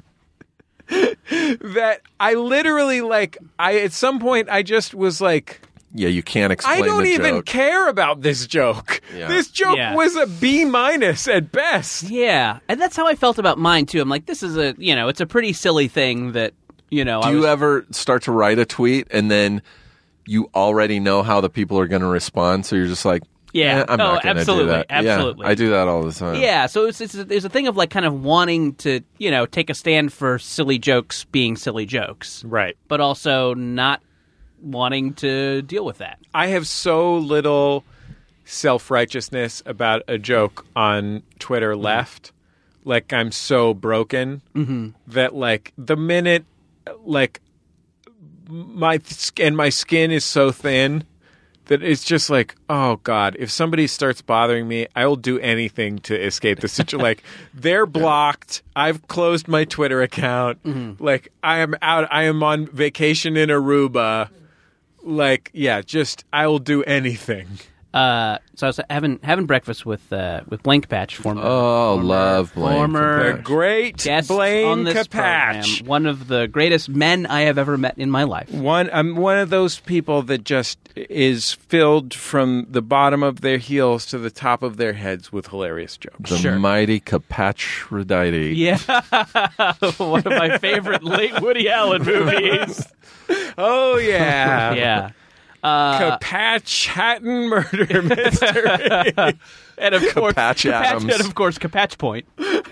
That I literally like I at some point I just was like Yeah, you can't explain I don't the even joke. care about this joke. Yeah. This joke Yeah. was a B minus at best. Yeah, and that's how I felt about mine too. I'm like, this is a you know, it's a pretty silly thing that you know. Do I you was, ever start to write a tweet and then you already know how the people are going to respond, so you're just like, Yeah. eh, I'm Oh, not going to do absolutely, that. absolutely. Yeah, I do that all the time. Yeah, so it's, it's there's a thing of like kind of wanting to you know take a stand for silly jokes being silly jokes, Right. but also not wanting to deal with that. I have so little self-righteousness about a joke on Twitter left. Like I'm so broken that like the minute like my and my skin is so thin that it's just like, oh God, if somebody starts bothering me, I will do anything to escape the situation. Like they're blocked. I've closed my Twitter account. Like I am out. I am on vacation in Aruba. Like, yeah, just I will do anything. Uh, so I was having having breakfast with uh, with Blank Patch, former Oh, former, love Blaine former The great guest Blaine on this Capatch. program, one of the greatest men I have ever met in my life. One, I'm one of those people that just is filled from the bottom of their heels to the top of their heads with hilarious jokes. The Sure. mighty Capatch-Rodite. Yeah, one of my favorite late Woody Allen movies. Oh yeah, Yeah. Uh, Capatch Hatton murder mystery. and of course, Capatch Adams. and of course, Capatch Point.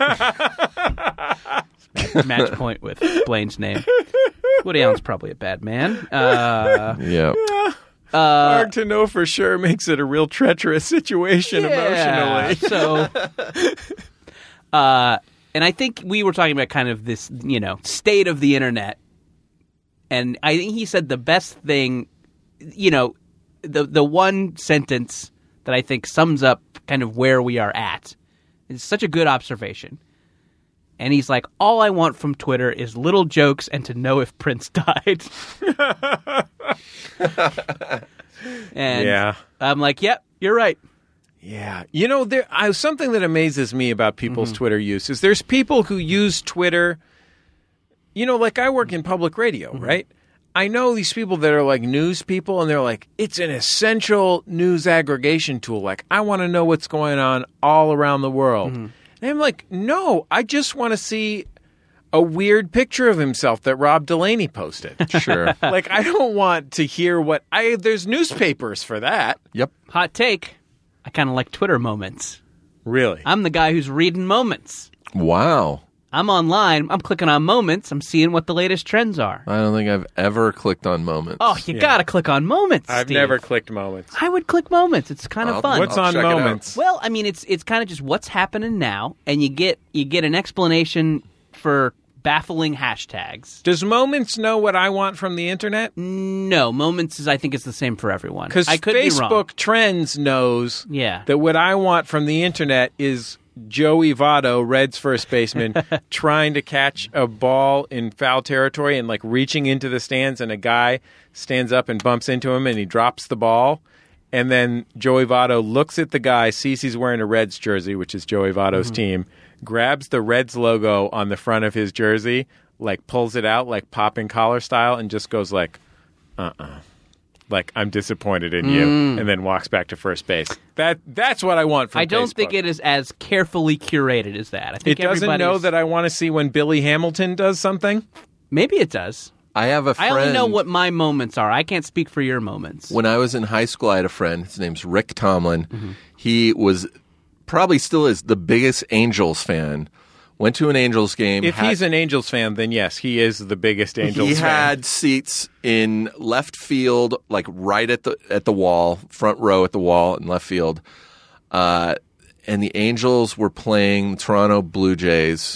Match point with Blaine's name. Woody Allen's probably a bad man. Uh, Yeah. Hard to know for sure makes it a real treacherous situation yeah, emotionally. So, uh, and I think we were talking about kind of this, you know, state of the internet. And I think he said the best thing, you know, the the one sentence that I think sums up kind of where we are at. It's such a good observation. And he's like, all I want from Twitter is little jokes and to know if Prince died. And Yeah. I'm like, yep, you're right. Yeah. You know, there I, something that amazes me about people's Mm-hmm. Twitter use is there's people who use Twitter, you know, like I work in public radio, Mm-hmm. right? I know these people that are like news people, and they're like, it's an essential news aggregation tool. Like, I want to know what's going on all around the world. Mm-hmm. And I'm like, no, I just want to see a weird picture of himself that Rob Delaney posted. Sure. Like, I don't want to hear what I. There's newspapers for that. Yep. Hot take. I kind of like Twitter moments. Really? I'm the guy who's reading moments. Wow. I'm online. I'm clicking on moments. I'm seeing what the latest trends are. I don't think I've ever clicked on Moments. Oh, you gotta click on moments. I've Steve. never clicked moments. I would click moments. It's kind of I'll- fun. What's I'll on check it out. moments? Well, I mean, it's it's kind of just what's happening now, and you get you get an explanation for baffling hashtags. Does Moments know what I want from the internet? No, moments is I think it's the same for everyone. Because I could be wrong. Facebook Trends knows Yeah. that what I want from the internet is Joey Votto, Reds first baseman, trying to catch a ball in foul territory and like reaching into the stands, and a guy stands up and bumps into him and he drops the ball. And then Joey Votto looks at the guy, sees he's wearing a Reds jersey, which is Joey Votto's Mm-hmm. team, grabs the Reds logo on the front of his jersey, like pulls it out like popping collar style, and just goes like, uh-uh. Like, I'm disappointed in you, and then walks back to first base. That That's what I want from Mm. I don't Facebook. think it is as carefully curated as that. I think It doesn't know everybody's- that I want to see when Billy Hamilton does something. Maybe it does. I have a I friend. only know what my moments are. I can't speak for your moments. When I was in high school, I had a friend. His name's Rick Tomlin. Mm-hmm. He was probably still is the biggest Angels fan. Went to an Angels game. If had- he's an Angels fan, then yes, he is the biggest Angels he fan. had seats in left field, like right at the at the wall, front row at the wall in left field. Uh, and the Angels were playing the Toronto Blue Jays,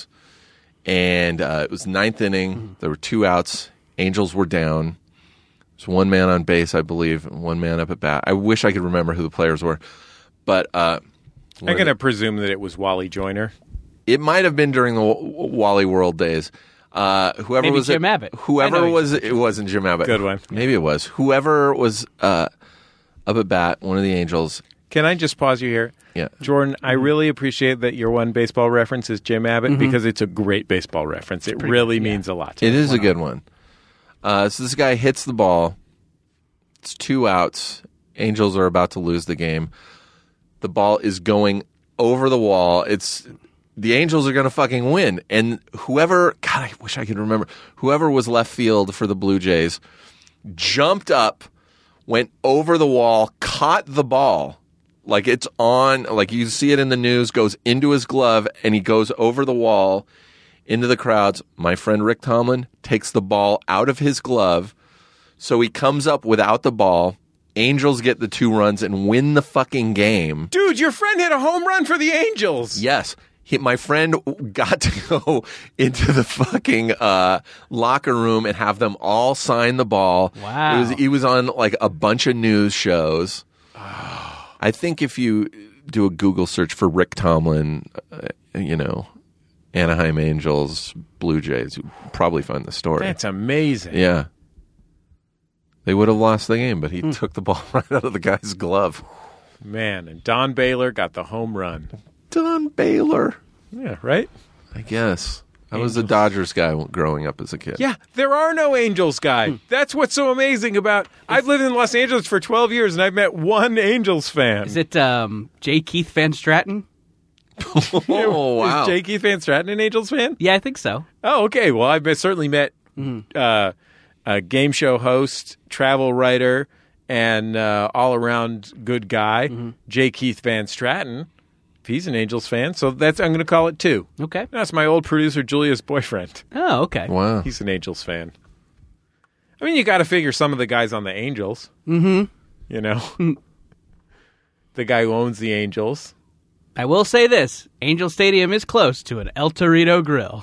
and uh, it was ninth inning. There were two outs. Angels were down. There's one man on base, I believe, and one man up at bat. I wish I could remember who the players were, but uh, I'm going to presume that it was Wally Joyner. it might have been during the W- Wally World days. Uh, whoever Maybe was Jim it, Abbott. I Whoever know was it wasn't Jim Abbott. Good one. Maybe it was. Whoever was uh, up at bat, one of the Angels. Can I just pause you here? Yeah. Jordan, I really appreciate that your one baseball reference is Jim Abbott because it's a great baseball reference. It really means a lot to It me. is a good one. Uh, so this guy hits the ball. It's two outs. Angels are about to lose the game. The ball is going over the wall. It's the Angels are going to fucking win. And whoever, God, I wish I could remember. Whoever was left field for the Blue Jays jumped up, went over the wall, caught the ball. Like it's on, like you see it in the news, goes into his glove, and he goes over the wall into the crowds. My friend Rick Tomlin takes the ball out of his glove, so he comes up without the ball. Angels get the two runs and win the fucking game. Dude, your friend hit a home run for the Angels. Yes. He, my friend got to go into the fucking uh, locker room and have them all sign the ball. Wow. It was, he was on like a bunch of news shows. I think if you do a Google search for Rick Tomlin, uh, you know, Anaheim Angels, Blue Jays, you probably find the story. That's amazing. Yeah. They would have lost the game, but he took the ball right out of the guy's glove. Man, and Don Baylor got the home run. Don Baylor. Yeah, right? I guess. I was a Dodgers guy growing up as a kid. Yeah, there are no Angels guy. That's what's so amazing about... I've lived in Los Angeles for twelve years, and I've met one Angels fan. Is it um, J. Keith Van Stratton? Oh, wow. Is J. Keith Van Stratton an Angels fan? Yeah, I think so. Oh, okay. Well, I've certainly met Mm-hmm. uh, a game show host, travel writer, and uh, all-around good guy, Mm-hmm. J. Keith Van Stratton. He's an Angels fan, so that's I'm going to call it two. Okay. That's my old producer, Julia's boyfriend. Oh, okay. Wow. He's an Angels fan. I mean, you got to figure some of the guys on the Angels. Mm-hmm. You know? The guy who owns the Angels. I will say this. Angel Stadium is close to an El Torito grill.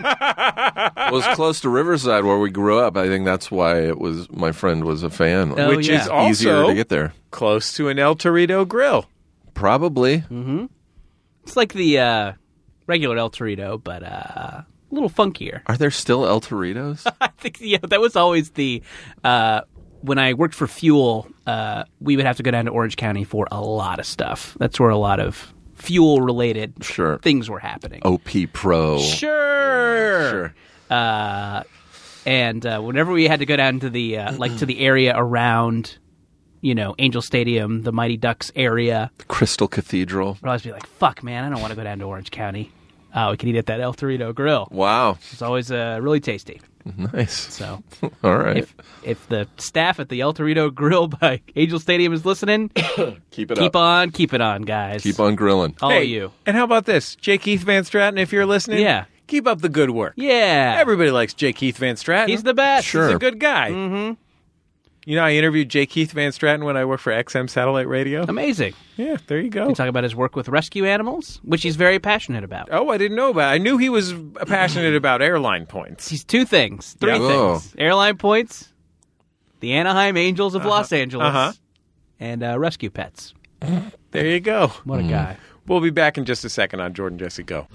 It was close to Riverside where we grew up. I think that's why it was. My friend was a fan. Oh, which yeah. is also Easier to get there. close to an El Torito grill. Probably. It's like the uh, regular El Torito, but uh, a little funkier. Are there still El Toritos? I think yeah, that was always the uh, when I worked for Fuel. Uh, we would have to go down to Orange County for a lot of stuff. That's where a lot of fuel-related Sure. things were happening. O P Pro. Sure. Sure. Uh, and uh, whenever we had to go down to the uh, like to the area around, you know, Angel Stadium, the Mighty Ducks area, Crystal Cathedral. I'd always be like, "Fuck, man, I don't want to go down to Orange County. Uh, we can eat at that El Torito grill. Wow. It's always uh, really tasty." Nice. So, All right. if if the staff at the El Torito Grill by Angel Stadium is listening, Keep it keep up. on, keep it on, guys. Keep on grilling. all Hey, of you. And how about this? J. Keith Van Stratton, if you're listening, Yeah. keep up the good work. Yeah, Everybody likes J. Keith Van Stratton. he's the best. Sure. He's a good guy. Mm-hmm. You know, I interviewed J. Keith Van Stratton when I worked for X M Satellite Radio. Amazing. Yeah, there you go. We talk about his work with rescue animals, which he's very passionate about. Oh, I didn't know about it. I knew he was passionate about airline points. He's two things, three Yeah. Whoa. things: airline points, the Anaheim Angels of Los Angeles, Uh-huh. and uh, rescue pets. There you go. What a guy! We'll be back in just a second on Jordan Jesse Go.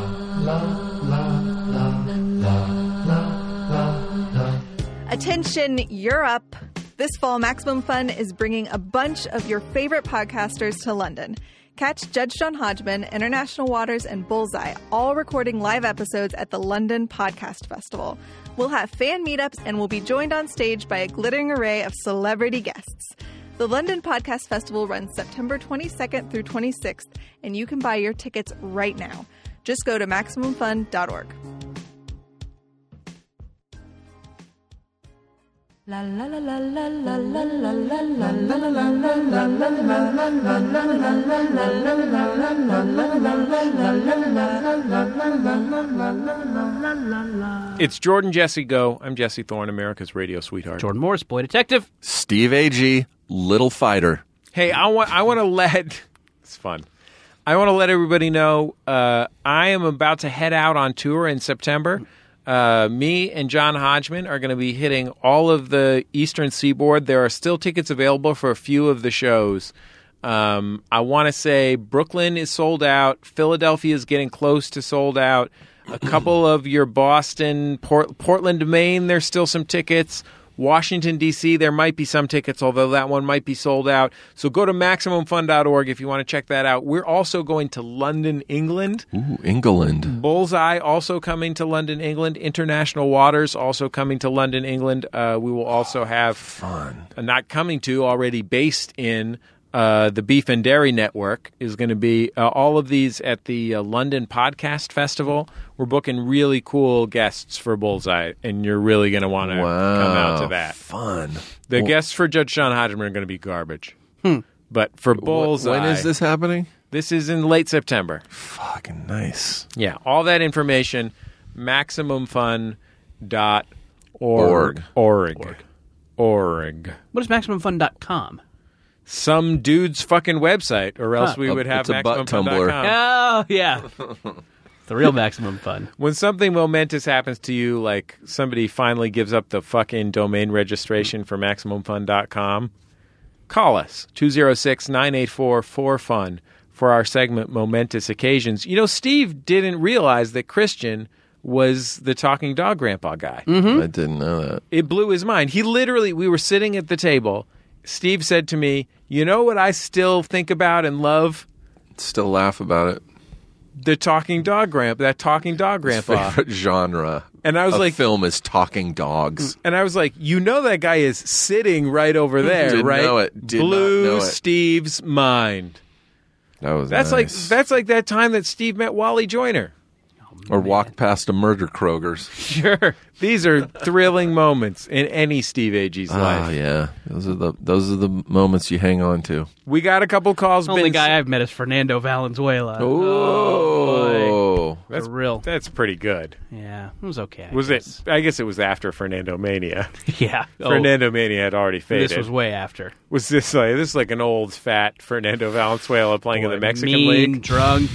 Attention, you're up. This fall, Maximum Fun is bringing a bunch of your favorite podcasters to London. Catch Judge John Hodgman, International Waters, and Bullseye all recording live episodes at the London Podcast Festival. We'll have fan meetups and we'll be joined on stage by a glittering array of celebrity guests. The London Podcast Festival runs September twenty-second through twenty-sixth, and you can buy your tickets right now. Just go to maximum fun dot org. La la la la la la la la la la la la It's Jordan Jesse Go. I'm Jesse Thorne, America's radio sweetheart. Jordan Morris, boy detective. Steve Agee, Little Fighter. Hey, I want I want to let it's fun. I want to let everybody know uh, I am about to head out on tour in September. Uh, me and John Hodgman are going to be hitting all of the Eastern Seaboard. There are still tickets available for a few of the shows. Um, I want to say Brooklyn is sold out. Philadelphia is getting close to sold out. A couple of your Boston, Port- Portland, Maine, there's still some tickets. Washington, D C, there might be some tickets, although that one might be sold out. So go to maximum fun dot org if you want to check that out. We're also going to London, England. Ooh, England. Bullseye also coming to London, England. International Waters also coming to London, England. Uh, we will also have Fun. uh, not coming to, already based in uh, the Beef and Dairy Network is going to be uh, all of these at the uh, London Podcast Festival. We're booking really cool guests for Bullseye, and you're really going to want to Wow. come out to that. Fun. The Well, guests for Judge John Hodgman are going to be garbage. But for wh- Bullseye, When is this happening? this is in late September. Fucking nice. Yeah, all that information, maximum fun dot org. Org. Org. Org. What is maximum fun dot com? Some dude's fucking website, or else Huh. we would have It's a butt maximum fun dot com. Oh, yeah. The real Maximum Fun. When something momentous happens to you, like somebody finally gives up the fucking domain registration for maximum fun dot com, call us, two oh six, nine eight four, four fun, for our segment Momentous Occasions. You know, Steve didn't realize that Christian was the talking dog grandpa guy. I didn't know that. It blew his mind. He literally, we were sitting at the table, Steve said to me, you know what I still think about and love? Still laugh about it. The talking dog grandpa, that talking dog His grandpa. favorite genre. And I was of like, film is talking dogs. and I was like, you know that guy is sitting right over there, Didn't right? know it. Did not Blew know it. Steve's mind. That was That's nice. like that's like that time that Steve met Wally Joyner. Or walked past a murder Kroger's. Sure. These are thrilling moments in any Steve Agee's Oh life. yeah, those are the those are the moments you hang on to. We got a couple calls. The only been- guy I've met is Fernando Valenzuela. Oh, That's For real. That's pretty good. Yeah, it was okay. I Was guess. it? I guess it was after Fernando Mania. Yeah. Oh, Fernando Mania had already faded. This was way after. Was this like this is like an old fat Fernando Valenzuela playing in the Boy, Mexican mean, League? drunk.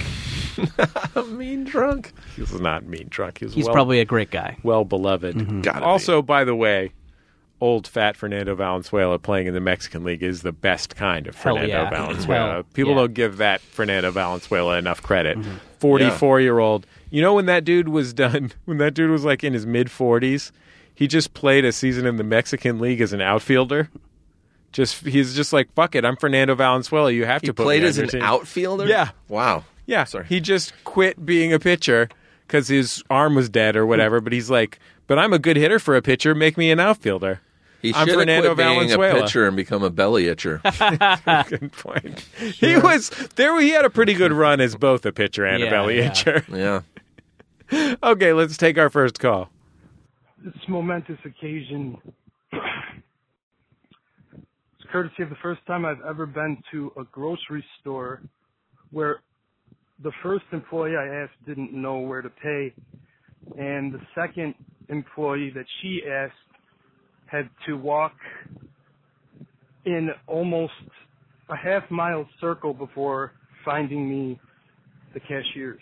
mean drunk. He was not mean drunk. He was He's well, probably a great guy. well beloved. Gotta Also, by the way, old fat Fernando Valenzuela playing in the Mexican League is the best kind of Hell Fernando yeah. Valenzuela. Hell People yeah. don't give that Fernando Valenzuela enough credit. forty-four-year-old. You know when that dude was done, when that dude was like in his mid-forties, he just played a season in the Mexican League as an outfielder. Just He's just like, fuck it, I'm Fernando Valenzuela. You have He to put played me as on an your team. outfielder. Yeah. Wow. Yeah, Sorry. he just quit being a pitcher because his arm was dead or whatever. But he's like, but I'm a good hitter for a pitcher. Make me an outfielder. He I'm should have Fernando quit being Valenzuela. a pitcher and become a belly itcher. Good point. He was there. He had a pretty good run as both a pitcher and a Yeah, belly yeah. itcher. yeah. Okay, let's take our first call. This momentous occasion is courtesy of the first time I've ever been to a grocery store where the first employee I asked didn't know where to pay, and the second employee that she asked had to walk in almost a half mile circle before finding me the cashiers.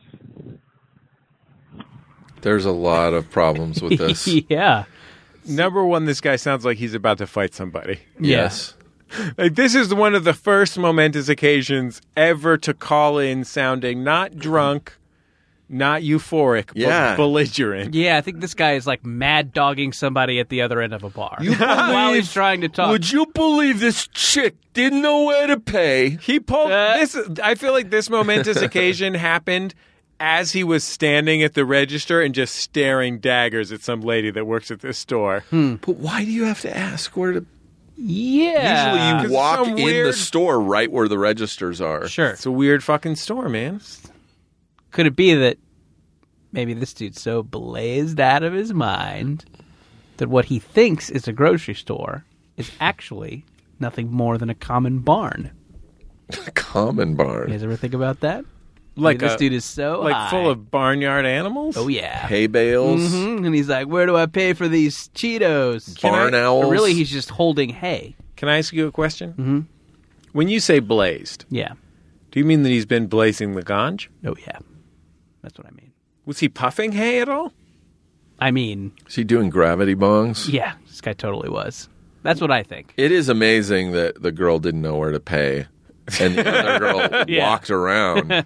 There's a lot of problems with this. yeah. Number one, this guy sounds like he's about to fight somebody. Yes. Like this is one of the first momentous occasions ever to call in sounding not drunk, not euphoric, Yeah. but belligerent. Yeah, I think this guy is like mad dogging somebody at the other end of a bar. You while he's believe- trying to talk. Would you believe this chick didn't know where to pay? He pulled Uh, this. I feel like this momentous occasion happened as he was standing at the register and just staring daggers at some lady that works at this store. But why do you have to ask where to? Yeah. Usually, you 'Cause walk some in the weird- store right where the registers are. Sure. It's a weird fucking store, man. Could it be that maybe this dude's so blazed out of his mind that what he thinks is a grocery store is actually nothing more than a common barn? Common You barn. guys ever think about that? Like this a- dude is so Like high. full of barnyard animals. oh yeah. Hay bales. Mhm. And he's like, "Where do I pay for these Cheetos?" Barn But owls. really, he's just holding hay. Can I ask you a question? Mm-hmm. When you say blazed, Yeah. do you mean that he's been blazing the ganj? Oh yeah. That's what I mean. Was he puffing hay at all? I mean, Is he doing gravity bongs? yeah. This guy totally was. That's what I think. It is amazing that the girl didn't know where to pay, and the other girl Yeah. walked around.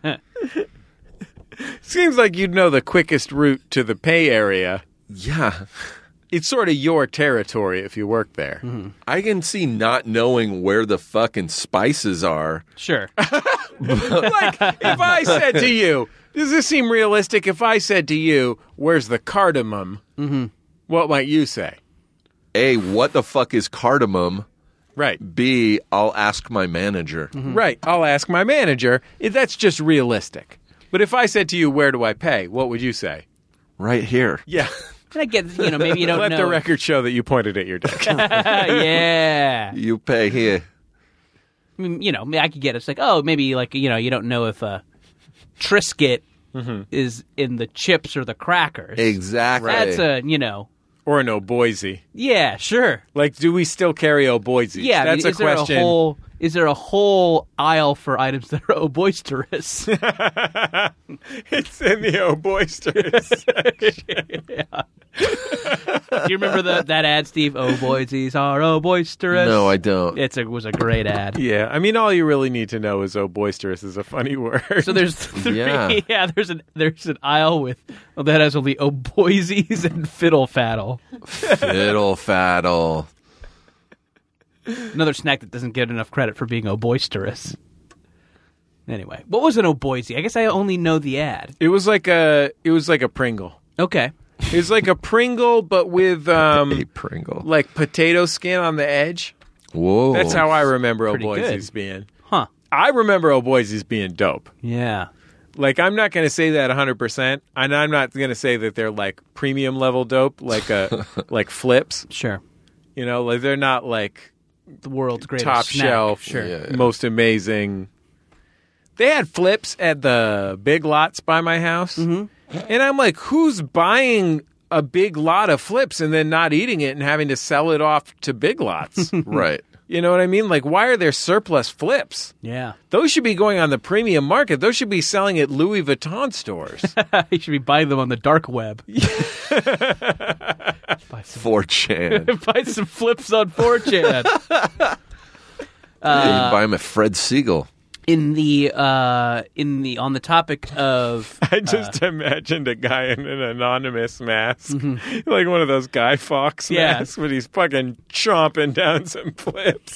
Seems like you'd know the quickest route to the pay area. Yeah. It's sort of your territory if you work there. I can see not knowing where the fucking spices are. Sure. Like, if I said to you, does this seem realistic? If I said to you, where's the cardamom? Mm-hmm. What might you say? A, what the fuck is cardamom? Right. B, I'll ask my manager. Right. I'll ask my manager. If that's just realistic. But if I said to you, where do I pay? What would you say? Right here. Yeah. And I get, you know, maybe you don't Let know. the record show that you pointed at your dick. yeah. You pay here. I mean, you know, I could get it. It's like, oh, maybe like, you know, you don't know if a Triscuit is in the chips or the crackers. Exactly. That's a, you know, Or no Boise. yeah, sure. Like, do we still carry oh Boise? Yeah, I That's mean, a is there question. a whole is there a whole aisle for items that are boisterous? It's in the oh boisterous. Do you remember the, that ad, Steve? Oh, Boise's are oh boisterous. No, I don't. It's a, it was a great ad. Yeah, I mean, all you really need to know is oh boisterous is a funny word. So there's three, Yeah. yeah. There's an there's an aisle with well, that has only oh Boise's and fiddle faddle. Fiddle faddle. Another snack that doesn't get enough credit for being boisterous. Anyway, what was an O'Boise? I guess I only know the ad. It was like a it was like a Pringle. Okay. It was like a Pringle, but with um, A Pringle. like potato skin on the edge. Whoa. That's how I remember Pretty O'Boise's good. being. Huh. I remember O'Boise's being dope. Yeah. Like, I'm not going to say that one hundred percent, and I'm not going to say that they're, like, premium level dope, like a, like Flips. Sure. You know, like, they're not, like, The world's greatest top snack. shelf, Sure. Yeah, yeah. most amazing. They had Flips at the Big Lots by my house, mm-hmm. and I'm like, who's buying a big lot of Flips and then not eating it and having to sell it off to Big Lots? Right. You know what I mean? Like, why are there surplus Flips? Yeah. Those should be going on the premium market. Those should be selling at Louis Vuitton stores. You should be buying them on the dark web. four chan. Buy some Flips on four chan. Yeah, you can buy them at Fred Siegel. In the uh, in the on the topic of I just imagined a guy in an anonymous mask, like one of those Guy Fawkes Yeah. masks, but he's fucking chomping down some Flips.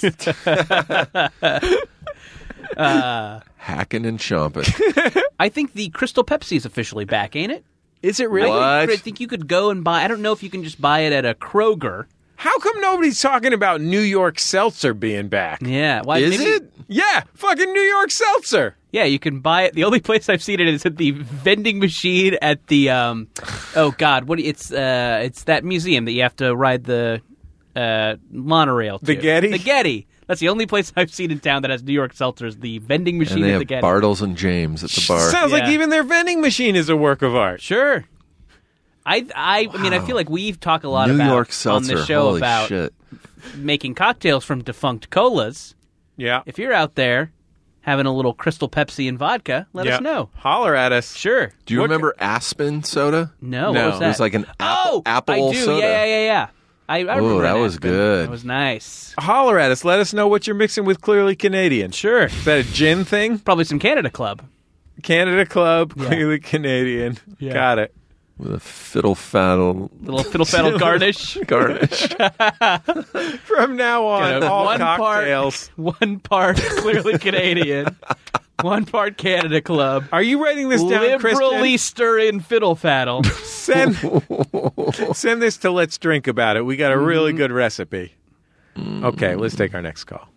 Hacking and chomping. I think the Crystal Pepsi is officially back, ain't it? Is it really? What? I think you could go and buy. I don't know if you can just buy it at a Kroger. How come nobody's talking about New York Seltzer being back? Yeah, why, Is maybe- it? Yeah, fucking New York Seltzer. Yeah, you can buy it. The only place I've seen it is at the vending machine at the um, oh god, what? It's uh, it's that museum that you have to ride the uh monorail to. The Getty? The Getty. That's the only place I've seen in town that has New York Seltzers. The vending machine And they at have the Getty. Bartles and James at the bar. Sounds like Yeah. even their vending machine is a work of art. Sure. I I, I mean I feel like we've talked a lot New about York on Seltzer. the show Holy about shit. making cocktails from defunct colas. Yeah. If you're out there having a little Crystal Pepsi and vodka, let yeah. us know. Holler at us. Sure. Do you What- remember Aspen soda? No, No. what was that? It was like an apple, oh, apple I do. soda. Yeah, yeah, yeah, yeah. I, I Ooh, remember that an was Aspen. good. That was nice. Holler at us. Let us know what you're mixing with Clearly Canadian. Sure. Is that a gin thing? Probably some Canada Club. Canada Club, Yeah. Clearly Canadian. Yeah. Got it. With a fiddle faddle Little fiddle faddle garnish. garnish. From now on, You know, all one cocktails. part, one part Clearly Canadian, one part Canada Club. Are you writing this down, Liberally Kristen? stir in fiddle faddle. Send, send this to Let's Drink About It. We got a really Mm-hmm. good recipe. Okay, let's take our next call.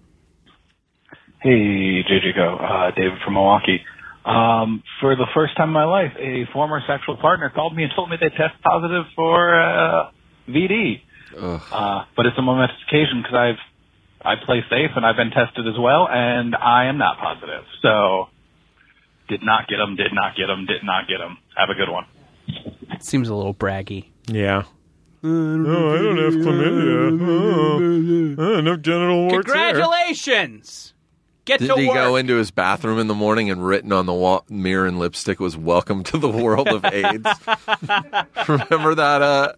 Hey, J J Go, uh, David from Milwaukee. Um, for the first time in my life, a former sexual partner called me and told me they test positive for uh, V D. Uh, but it's a momentous occasion because I've I play safe and I've been tested as well, and I am not positive. So, did not get them, did not get them, did not get them. Have a good one. Seems a little braggy. Yeah. No, I don't have chlamydia. Oh, oh, no genital warts here. Congratulations! Get Did to he work. go into his bathroom in the morning and written on the wall, mirror and lipstick was "Welcome to the world of AIDS"? Remember that? Uh,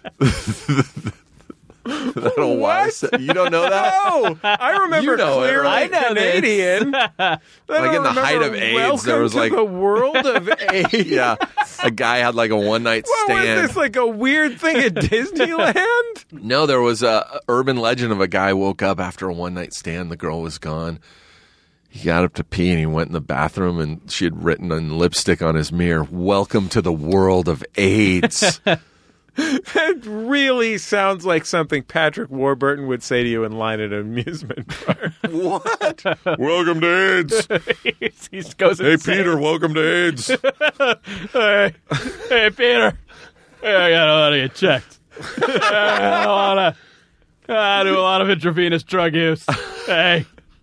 that old wife said- You don't know that? Oh, I remember You know it, Clearly right? I know this. Canadian. I don't Like in the height remember of AIDS, Welcome there was to like- the world of AIDS. Yeah, a guy had like a one night What was stand. this, like a weird thing at Disneyland? No, there was a urban legend of a guy woke up after a one night stand. The girl was gone. He got up to pee and he went in the bathroom and she had written in lipstick on his mirror, "Welcome to the world of AIDS." It really sounds like something Patrick Warburton would say to you in line at an amusement park. What? Welcome to AIDS. he goes Hey, insane. Peter, welcome to AIDS. Hey, hey, Peter. Hey, I got a lot to get checked. I don't wanna- I do a lot of intravenous drug use. Hey.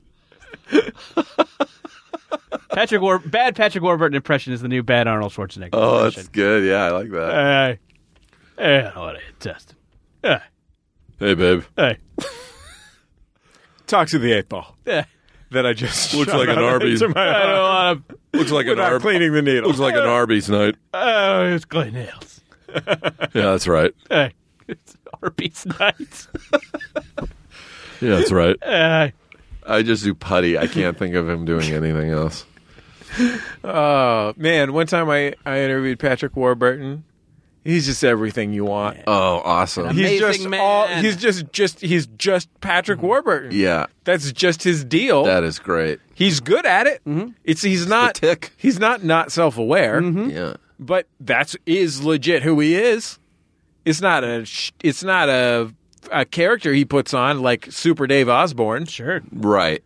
Patrick War- bad Patrick Warburton impression is the new bad Arnold Schwarzenegger Oh, impression. that's good. Yeah, I like that. Hey. Hey, I don't want to get tested. Hey. Hey, babe. Hey. Talk to the eight ball Hey. that I just Looks shot like an out Arby's. into my I don't eye want to. Looks like an without Arby's. cleaning the needle. Looks like an Arby's night. Oh, it's clean nails. Yeah, that's right. Hey. It's Arby's night. Yeah, that's right. Hey. I just do putty. I can't think of him doing anything else. Oh, man. One time I, I interviewed Patrick Warburton. He's just everything you want. Oh, awesome. An He's amazing just man. all. He's just just he's just Patrick Warburton. Yeah, That's just his deal. that is great. He's good at it. It's he's not the tick. He's not not self aware. Yeah. But that's is legit who he is. It's not a sh- it's not a a character he puts on like Super Dave Osborne. Sure. Right.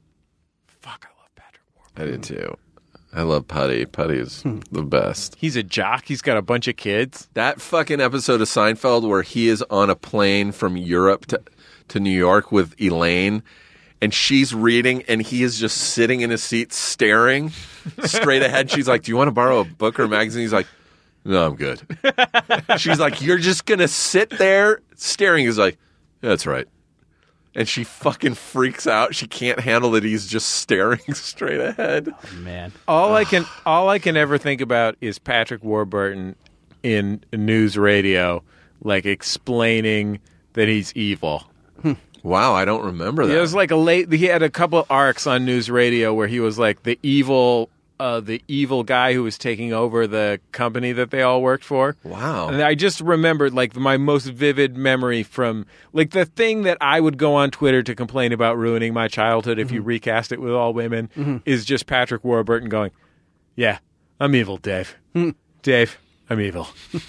Fuck, I love Patrick Warburton. I did too. I love Putty. Putty is the best. He's a jock. He's got a bunch of kids. That fucking episode of Seinfeld where he is on a plane from Europe to, to New York with Elaine, and she's reading, and he is just sitting in his seat staring straight ahead. She's like, do you want to borrow a book or a magazine? He's like, no, I'm good. She's like, you're just going to sit there staring. He's like, that's right. And she fucking freaks out. She can't handle that he's just staring straight ahead. Man. All I can all I can ever think about is Patrick Warburton in news radio, like explaining that he's evil. Wow, I don't remember that. It was like a late. He had a couple arcs on news radio where he was like the evil, uh, the evil guy who was taking over the company that they all worked for. Wow. And I just remembered like my most vivid memory from like the thing that I would go on Twitter to complain about ruining my childhood if you recast it with all women is just Patrick Warburton going, "Yeah, I'm evil, Dave. Dave, I'm evil.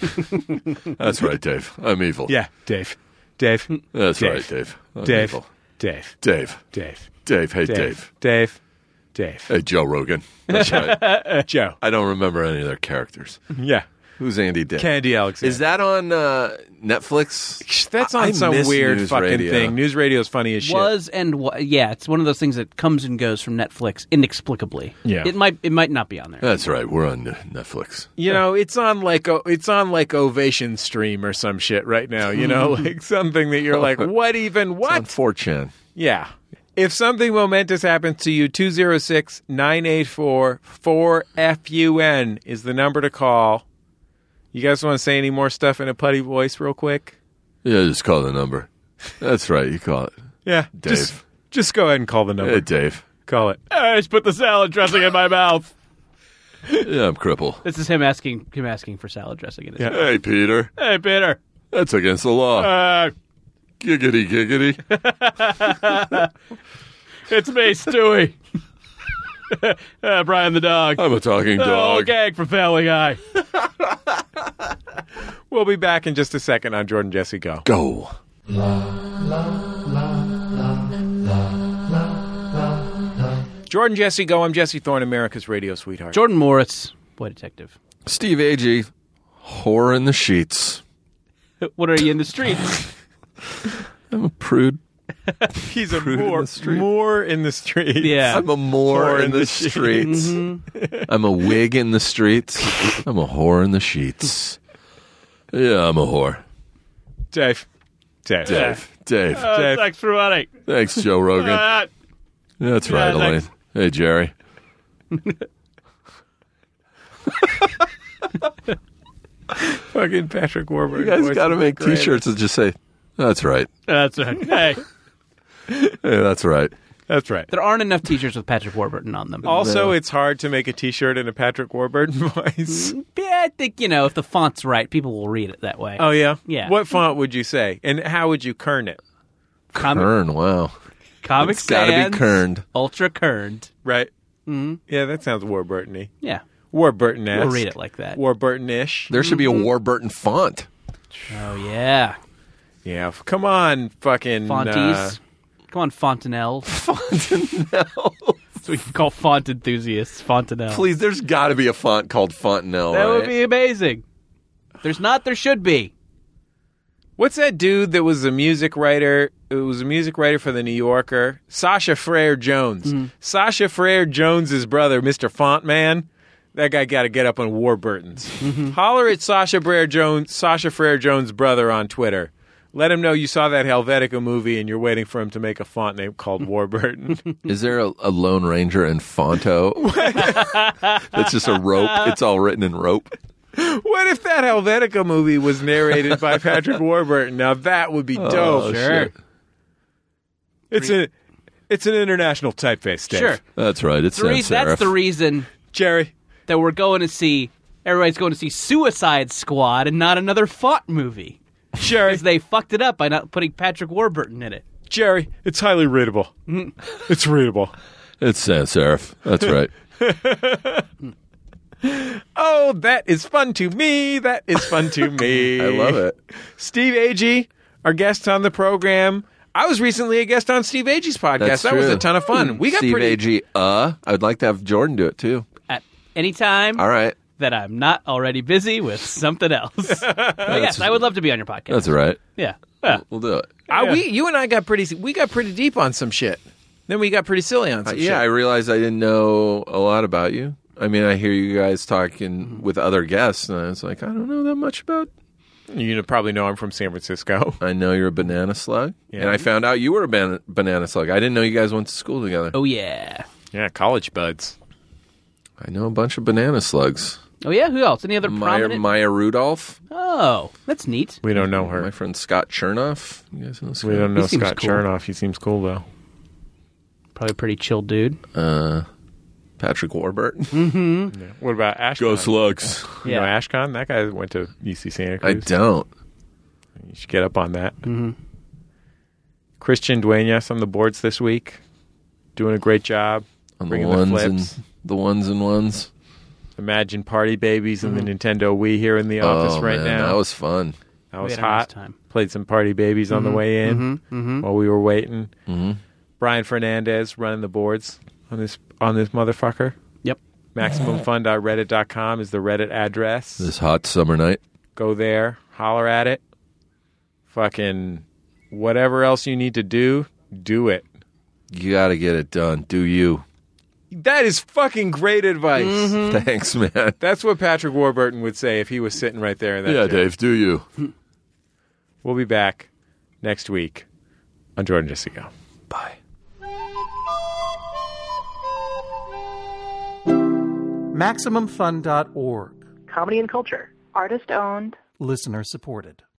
That's right, Dave. I'm evil. Yeah, Dave." Dave. That's Dave. right, Dave. I'm Dave. evil. Dave. Dave. Dave. Dave. Hey, Dave. Dave. Dave. Dave. Hey, Joe Rogan. That's right. Joe. I don't remember any of their characters. Yeah. Who's Andy Dick? Candy Alexander. Is that on uh, Netflix? That's on I some miss weird News fucking Radio. thing. News radio is funny as shit. Was and wa- yeah, it's one of those things that comes and goes from Netflix inexplicably. Yeah. It might it might not be on there. That's right. We're on Netflix. You know, it's on like o- it's on like Ovation Stream or some shit right now. You know, like something that you're like, what even? It's on What? four chan. Yeah. If something momentous happens to you, two oh six, nine eight four, four F U N is the number to call. You guys want to say any more stuff in a putty voice real quick? Yeah, just call the number. That's right. You call it. Yeah. Dave. Just, just go ahead and call the number. Hey, Dave. Call it. I just put the salad dressing in my mouth. Yeah, I'm cripple. This is him asking him asking for salad dressing in his mouth. Hey, Peter. Hey, Peter. That's against the law. Uh, Giggity, giggity. it's me, Stewie. uh, Brian the dog. I'm a talking Oh, dog. gag for Family Guy. We'll be back in just a second on Jordan Jesse Go. Go. Jordan Jesse Go. I'm Jesse Thorne, America's radio sweetheart. Jordan Morris, boy detective. Steve Agee, whore in the sheets. What are you in the streets? I'm a prude. He's a Prude in more, the street. more in the street. Yeah. I'm a moor Whore in the streets. I'm a wig in the streets. I'm a whore in the sheets. Yeah, I'm a whore. Dave. Dave. Dave. Dave. Uh, Dave. thanks for running. Thanks, Joe Rogan. Uh, That's right, yeah, Elaine. thanks. Hey, Jerry. Fucking Patrick Warburton. You guys voice got to is make great. T-shirts that just say, that's right. that's right. Hey, Hey, that's right. That's right. there aren't enough T-shirts with Patrick Warburton on them. Also, it's hard to make a T-shirt in a Patrick Warburton voice. yeah, I think, you know, if the font's right, people will read it that way. Oh, yeah? Yeah. What font would you say? And how would you kern it? Comic, Kern, wow. Comic It's got to be Sans, kerned. Ultra kerned. Right? Mm-hmm. Yeah, that sounds Warburton-y. Yeah. Warburton-esque. We'll read it like that. Warburton-ish. There should be a Warburton font. Oh, yeah. Yeah, f- come on, fucking... Fonties. Uh, Come on, Fontanelle. Fontanelle. So we can call font enthusiasts Fontanelle. Please, there's got to be a font called Fontanelle, That right? would be amazing. If there's not, there should be. what's that dude that was a music writer? It was a music writer for The New Yorker. Sasha Frere Jones. Mm-hmm. Sasha Frere Jones's brother, Mister Fontman. That guy got to get up on Warburtons. Mm-hmm. Holler at Sasha Frere Jones, Sasha Frere Jones' brother on Twitter. Let him know you saw that Helvetica movie and you're waiting for him to make a font name called Warburton. Is there a, a Lone Ranger in Fonto? That's just a rope. It's all written in rope. What if that Helvetica movie was narrated by Patrick Warburton? Now that would be dope. Oh, Sure. shit. It's a, it's an international typeface, Dave. Sure. That's right. It's The re- sans serif. that's the reason Jerry. that we're going to see Everybody's going to see Suicide Squad and not another fought movie. Jerry, Because they fucked it up by not putting Patrick Warburton in it. Jerry, it's highly readable. It's readable. It's sans serif. That's right. Oh, that is fun to me. That is fun to me. I love it. Steve Agee, our guest on the program. I was recently a guest on Steve Agee's podcast. That's that true. was a ton of fun. We got Steve pretty. Agee, uh, I would like to have Jordan do it too. At any time All right. that I'm not already busy with something else. But yes, I would love to be on your podcast. That's all right. Yeah. Yeah. We'll do it. Uh, we, you and I got pretty. We got pretty deep on some shit. Then we got pretty silly on Uh, some yeah, I shit. realized I didn't know a lot about you. I mean, I hear you guys talking with other guests, and I was like, I don't know that much about. You probably know I'm from San Francisco. I know you're a banana slug, Yeah. and I found out you were a ban- banana slug. I didn't know you guys went to school together. Oh, yeah. Yeah, college buds. I know a bunch of banana slugs. Oh, yeah? Who else? Any other Maya, prominent? Maya Rudolph, Oh, that's neat. We don't know her. my friend Scott Chernoff. You guys know Scott? We don't know He seems Scott cool. Chernoff. He seems cool though. Probably a pretty chill dude. Uh, Patrick Warburton. Yeah. What about Ashcon? Go Slugs. You know Ashcon? That guy went to U C Santa I Cruz. don't. You should get up on that. Mm-hmm. Christian Duenas on the boards this week, doing a great job. On the bringing ones the and flips. the ones and ones. Imagine Party Babies and the Nintendo Wii here in the office oh, right man, now. that was fun. That We was had a nice hot. time. Played some Party Babies on the way in Mm-hmm. while we were waiting. Mm-hmm. Brian Fernandez running the boards on this on this motherfucker. Yep. Maximum Fun dot reddit dot com is the Reddit address. This hot summer night. Go there, holler at it. Fucking whatever else you need to do, do it. You got to get it done. Do you? That is fucking great advice. Mm-hmm. Thanks, man. That's what Patrick Warburton would say if he was sitting right there in that Yeah, chair. Dave, do you? We'll be back next week on Jordan Jesse Go. Bye. Maximum Fun dot org. Comedy and culture. Artist owned. Listener supported.